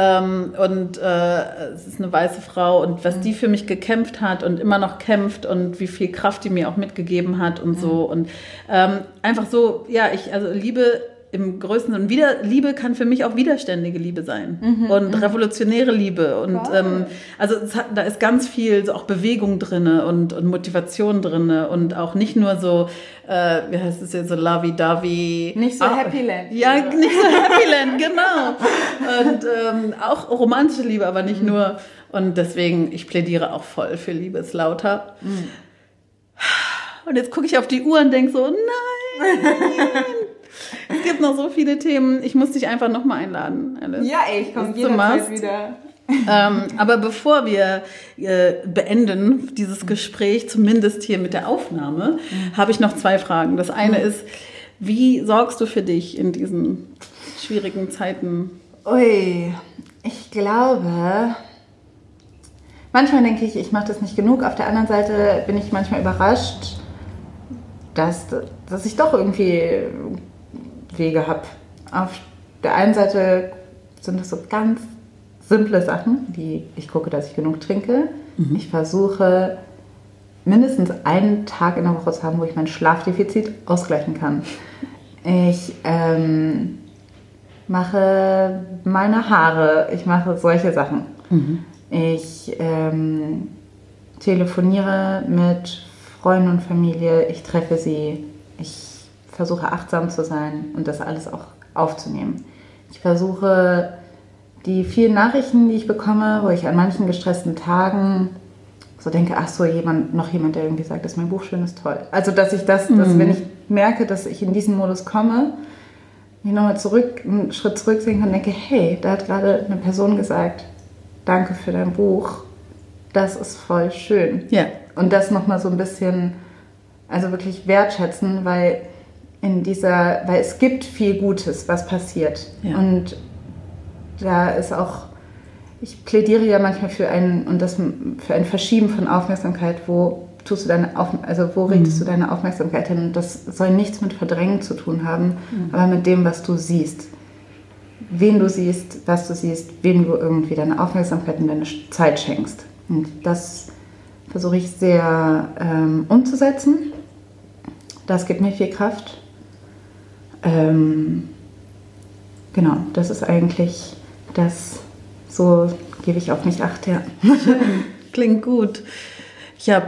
es ist eine weiße Frau und was die für mich gekämpft hat und immer noch kämpft und wie viel Kraft die mir auch mitgegeben hat und so. Und einfach so, also Liebe im größten und Liebe kann für mich auch widerständige Liebe sein und revolutionäre Liebe und da ist ganz viel so auch Bewegung drinne und Motivation drinne und auch nicht nur so wie heißt es jetzt so lovey-dovey, nicht so Happy Land, nicht so Happy Land, genau, und auch romantische Liebe, aber nicht nur, und deswegen ich plädiere auch voll für Liebe ist lauter. Und jetzt gucke ich auf die Uhr und denke so, nein. Es gibt noch so viele Themen. Ich muss dich einfach nochmal einladen, Alice. Ja, ich komme jederzeit wieder. Aber bevor wir beenden dieses Gespräch, zumindest hier mit der Aufnahme, habe ich noch 2 Fragen. Das eine ist, wie sorgst du für dich in diesen schwierigen Zeiten? Ui, ich glaube, manchmal denke ich mache das nicht genug. Auf der anderen Seite bin ich manchmal überrascht, dass ich doch irgendwie Wege habe. Auf der einen Seite sind das so ganz simple Sachen, wie ich gucke, dass ich genug trinke. Ich versuche mindestens einen Tag in der Woche zu haben, wo ich mein Schlafdefizit ausgleichen kann. Ich mache meine Haare, ich mache solche Sachen. Ich telefoniere mit Freunden und Familie, ich treffe sie, ich versuche achtsam zu sein und das alles auch aufzunehmen. Ich versuche die vielen Nachrichten, die ich bekomme, wo ich an manchen gestressten Tagen so denke, ach so, noch jemand, der irgendwie sagt, dass mein Buch schön ist, toll. Also, dass ich dass wenn ich merke, dass ich in diesen Modus komme, ich nochmal einen Schritt zurück sehen kann und denke, hey, da hat gerade eine Person gesagt, danke für dein Buch, das ist voll schön. Ja. Und das nochmal so ein bisschen, also wirklich wertschätzen, weil es gibt viel Gutes, was passiert. Ja. Und da ist auch, ich plädiere ja manchmal für ein Verschieben von Aufmerksamkeit, wo richtest du deine Aufmerksamkeit hin? Und das soll nichts mit Verdrängen zu tun haben, aber mit dem, was du siehst. Wen du siehst, was du siehst, wem du irgendwie deine Aufmerksamkeit und deine Zeit schenkst. Und das versuche ich sehr umzusetzen. Das gibt mir viel Kraft. Genau, das ist eigentlich das, so gebe ich auf mich Acht, ja. Klingt gut. Ich habe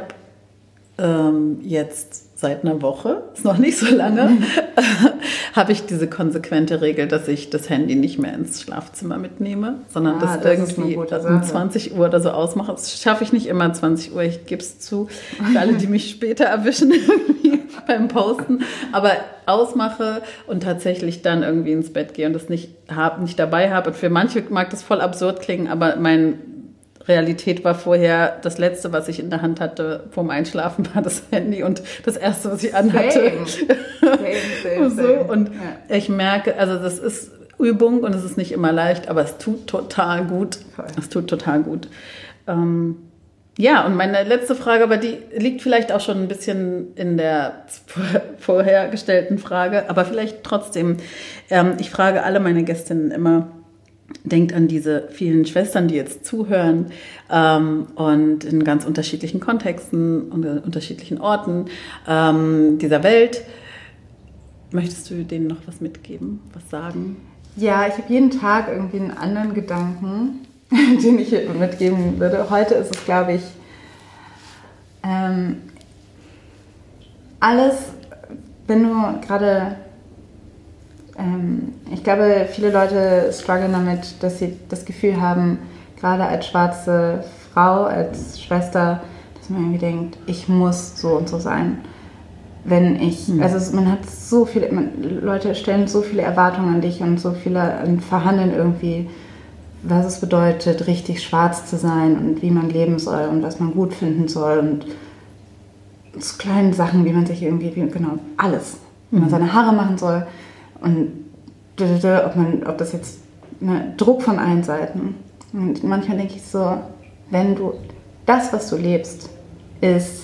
jetzt seit einer Woche, ist noch nicht so lange, habe ich diese konsequente Regel, dass ich das Handy nicht mehr ins Schlafzimmer mitnehme, sondern das irgendwie um 20 Uhr oder so ausmache. Das schaffe ich nicht immer 20 Uhr, ich gebe es zu, für alle, die mich später erwischen irgendwie beim Posten, aber ausmache und tatsächlich dann irgendwie ins Bett gehe und das nicht dabei habe. Und für manche mag das voll absurd klingen, aber meine Realität war vorher, das Letzte, was ich in der Hand hatte vorm Einschlafen, war das Handy und das Erste, was ich anhatte. Same. Und ich merke, also das ist Übung und es ist nicht immer leicht, aber es tut total gut. Es tut total gut. Ja, und meine letzte Frage, aber die liegt vielleicht auch schon ein bisschen in der vorher gestellten Frage, aber vielleicht trotzdem. Ich frage alle meine Gästinnen immer, denkt an diese vielen Schwestern, die jetzt zuhören und in ganz unterschiedlichen Kontexten und unterschiedlichen Orten dieser Welt. Möchtest du denen noch was mitgeben, was sagen? Ja, ich habe jeden Tag irgendwie einen anderen Gedanken, den ich mitgeben würde. Heute ist es, glaube ich, alles, wenn du gerade... ich glaube, viele Leute strugglen damit, dass sie das Gefühl haben, gerade als schwarze Frau, als Schwester, dass man irgendwie denkt, ich muss so und so sein. Also man hat so viele, Leute stellen so viele Erwartungen an dich und so viele verhandeln irgendwie, was es bedeutet, richtig schwarz zu sein und wie man leben soll und was man gut finden soll und so kleine Sachen, wie man sich irgendwie, genau, alles, wie man seine Haare machen soll. Und ob das jetzt Druck von allen Seiten. Und manchmal denke ich so, das, was du lebst, ist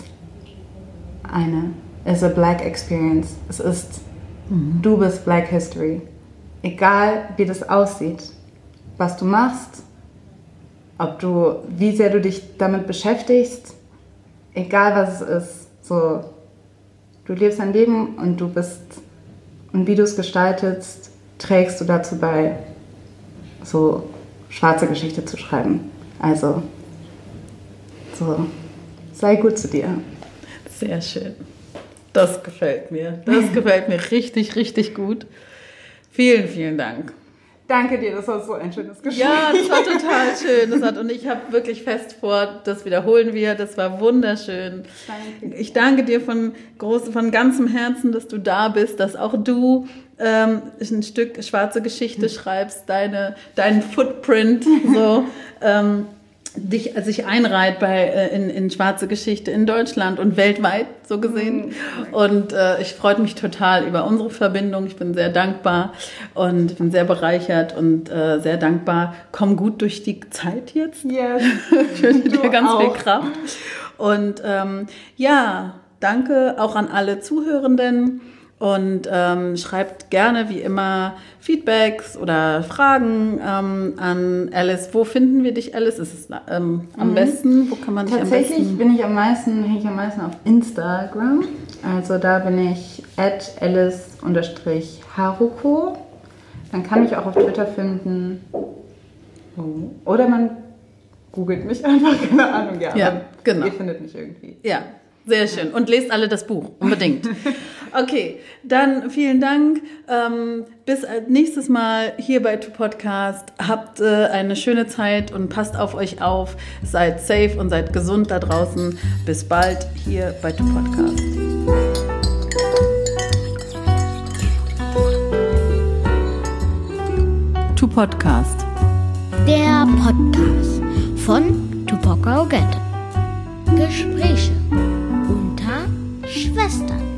a Black Experience. Du bist Black History. Egal, wie das aussieht, was du machst, wie sehr du dich damit beschäftigst, egal was es ist, so, du lebst dein Leben und und wie du es gestaltest, trägst du dazu bei, so schwarze Geschichte zu schreiben. Also, so, sei gut zu dir. Sehr schön. Das gefällt mir. Das gefällt mir richtig, richtig gut. Vielen, vielen Dank. Danke dir, das war so ein schönes Gespräch. Ja, das war total schön. Und ich habe wirklich fest vor, das wiederholen wir. Das war wunderschön. Danke. Ich danke dir von ganzem Herzen, dass du da bist, dass auch du ein Stück schwarze Geschichte schreibst, deinen Footprint so sich einreiht in schwarze Geschichte in Deutschland und weltweit, so gesehen. Und ich freue mich total über unsere Verbindung. Ich bin sehr dankbar und bin sehr bereichert und sehr dankbar. Komm gut durch die Zeit jetzt. Yes. Ich wünsche dir ganz viel Kraft. Und danke auch an alle Zuhörenden. Und schreibt gerne, wie immer, Feedbacks oder Fragen an Alice. Wo finden wir dich, Alice? Ist es am besten? Wo kann man dich am besten? Tatsächlich hänge ich am meisten auf Instagram. Also da bin ich @alice_haruko. Man kann mich auch auf Twitter finden. Oder man googelt mich einfach, keine Ahnung. Ja. Genau. Ihr findet mich irgendwie. Ja, sehr schön. Und lest alle das Buch, unbedingt. Okay, dann vielen Dank. Bis nächstes Mal hier bei To Podcast. Habt eine schöne Zeit und passt auf euch auf. Seid safe und seid gesund da draußen. Bis bald hier bei To Podcast. To Podcast. Der Podcast von Tupoka Ogette. Gespräche unter Schwestern.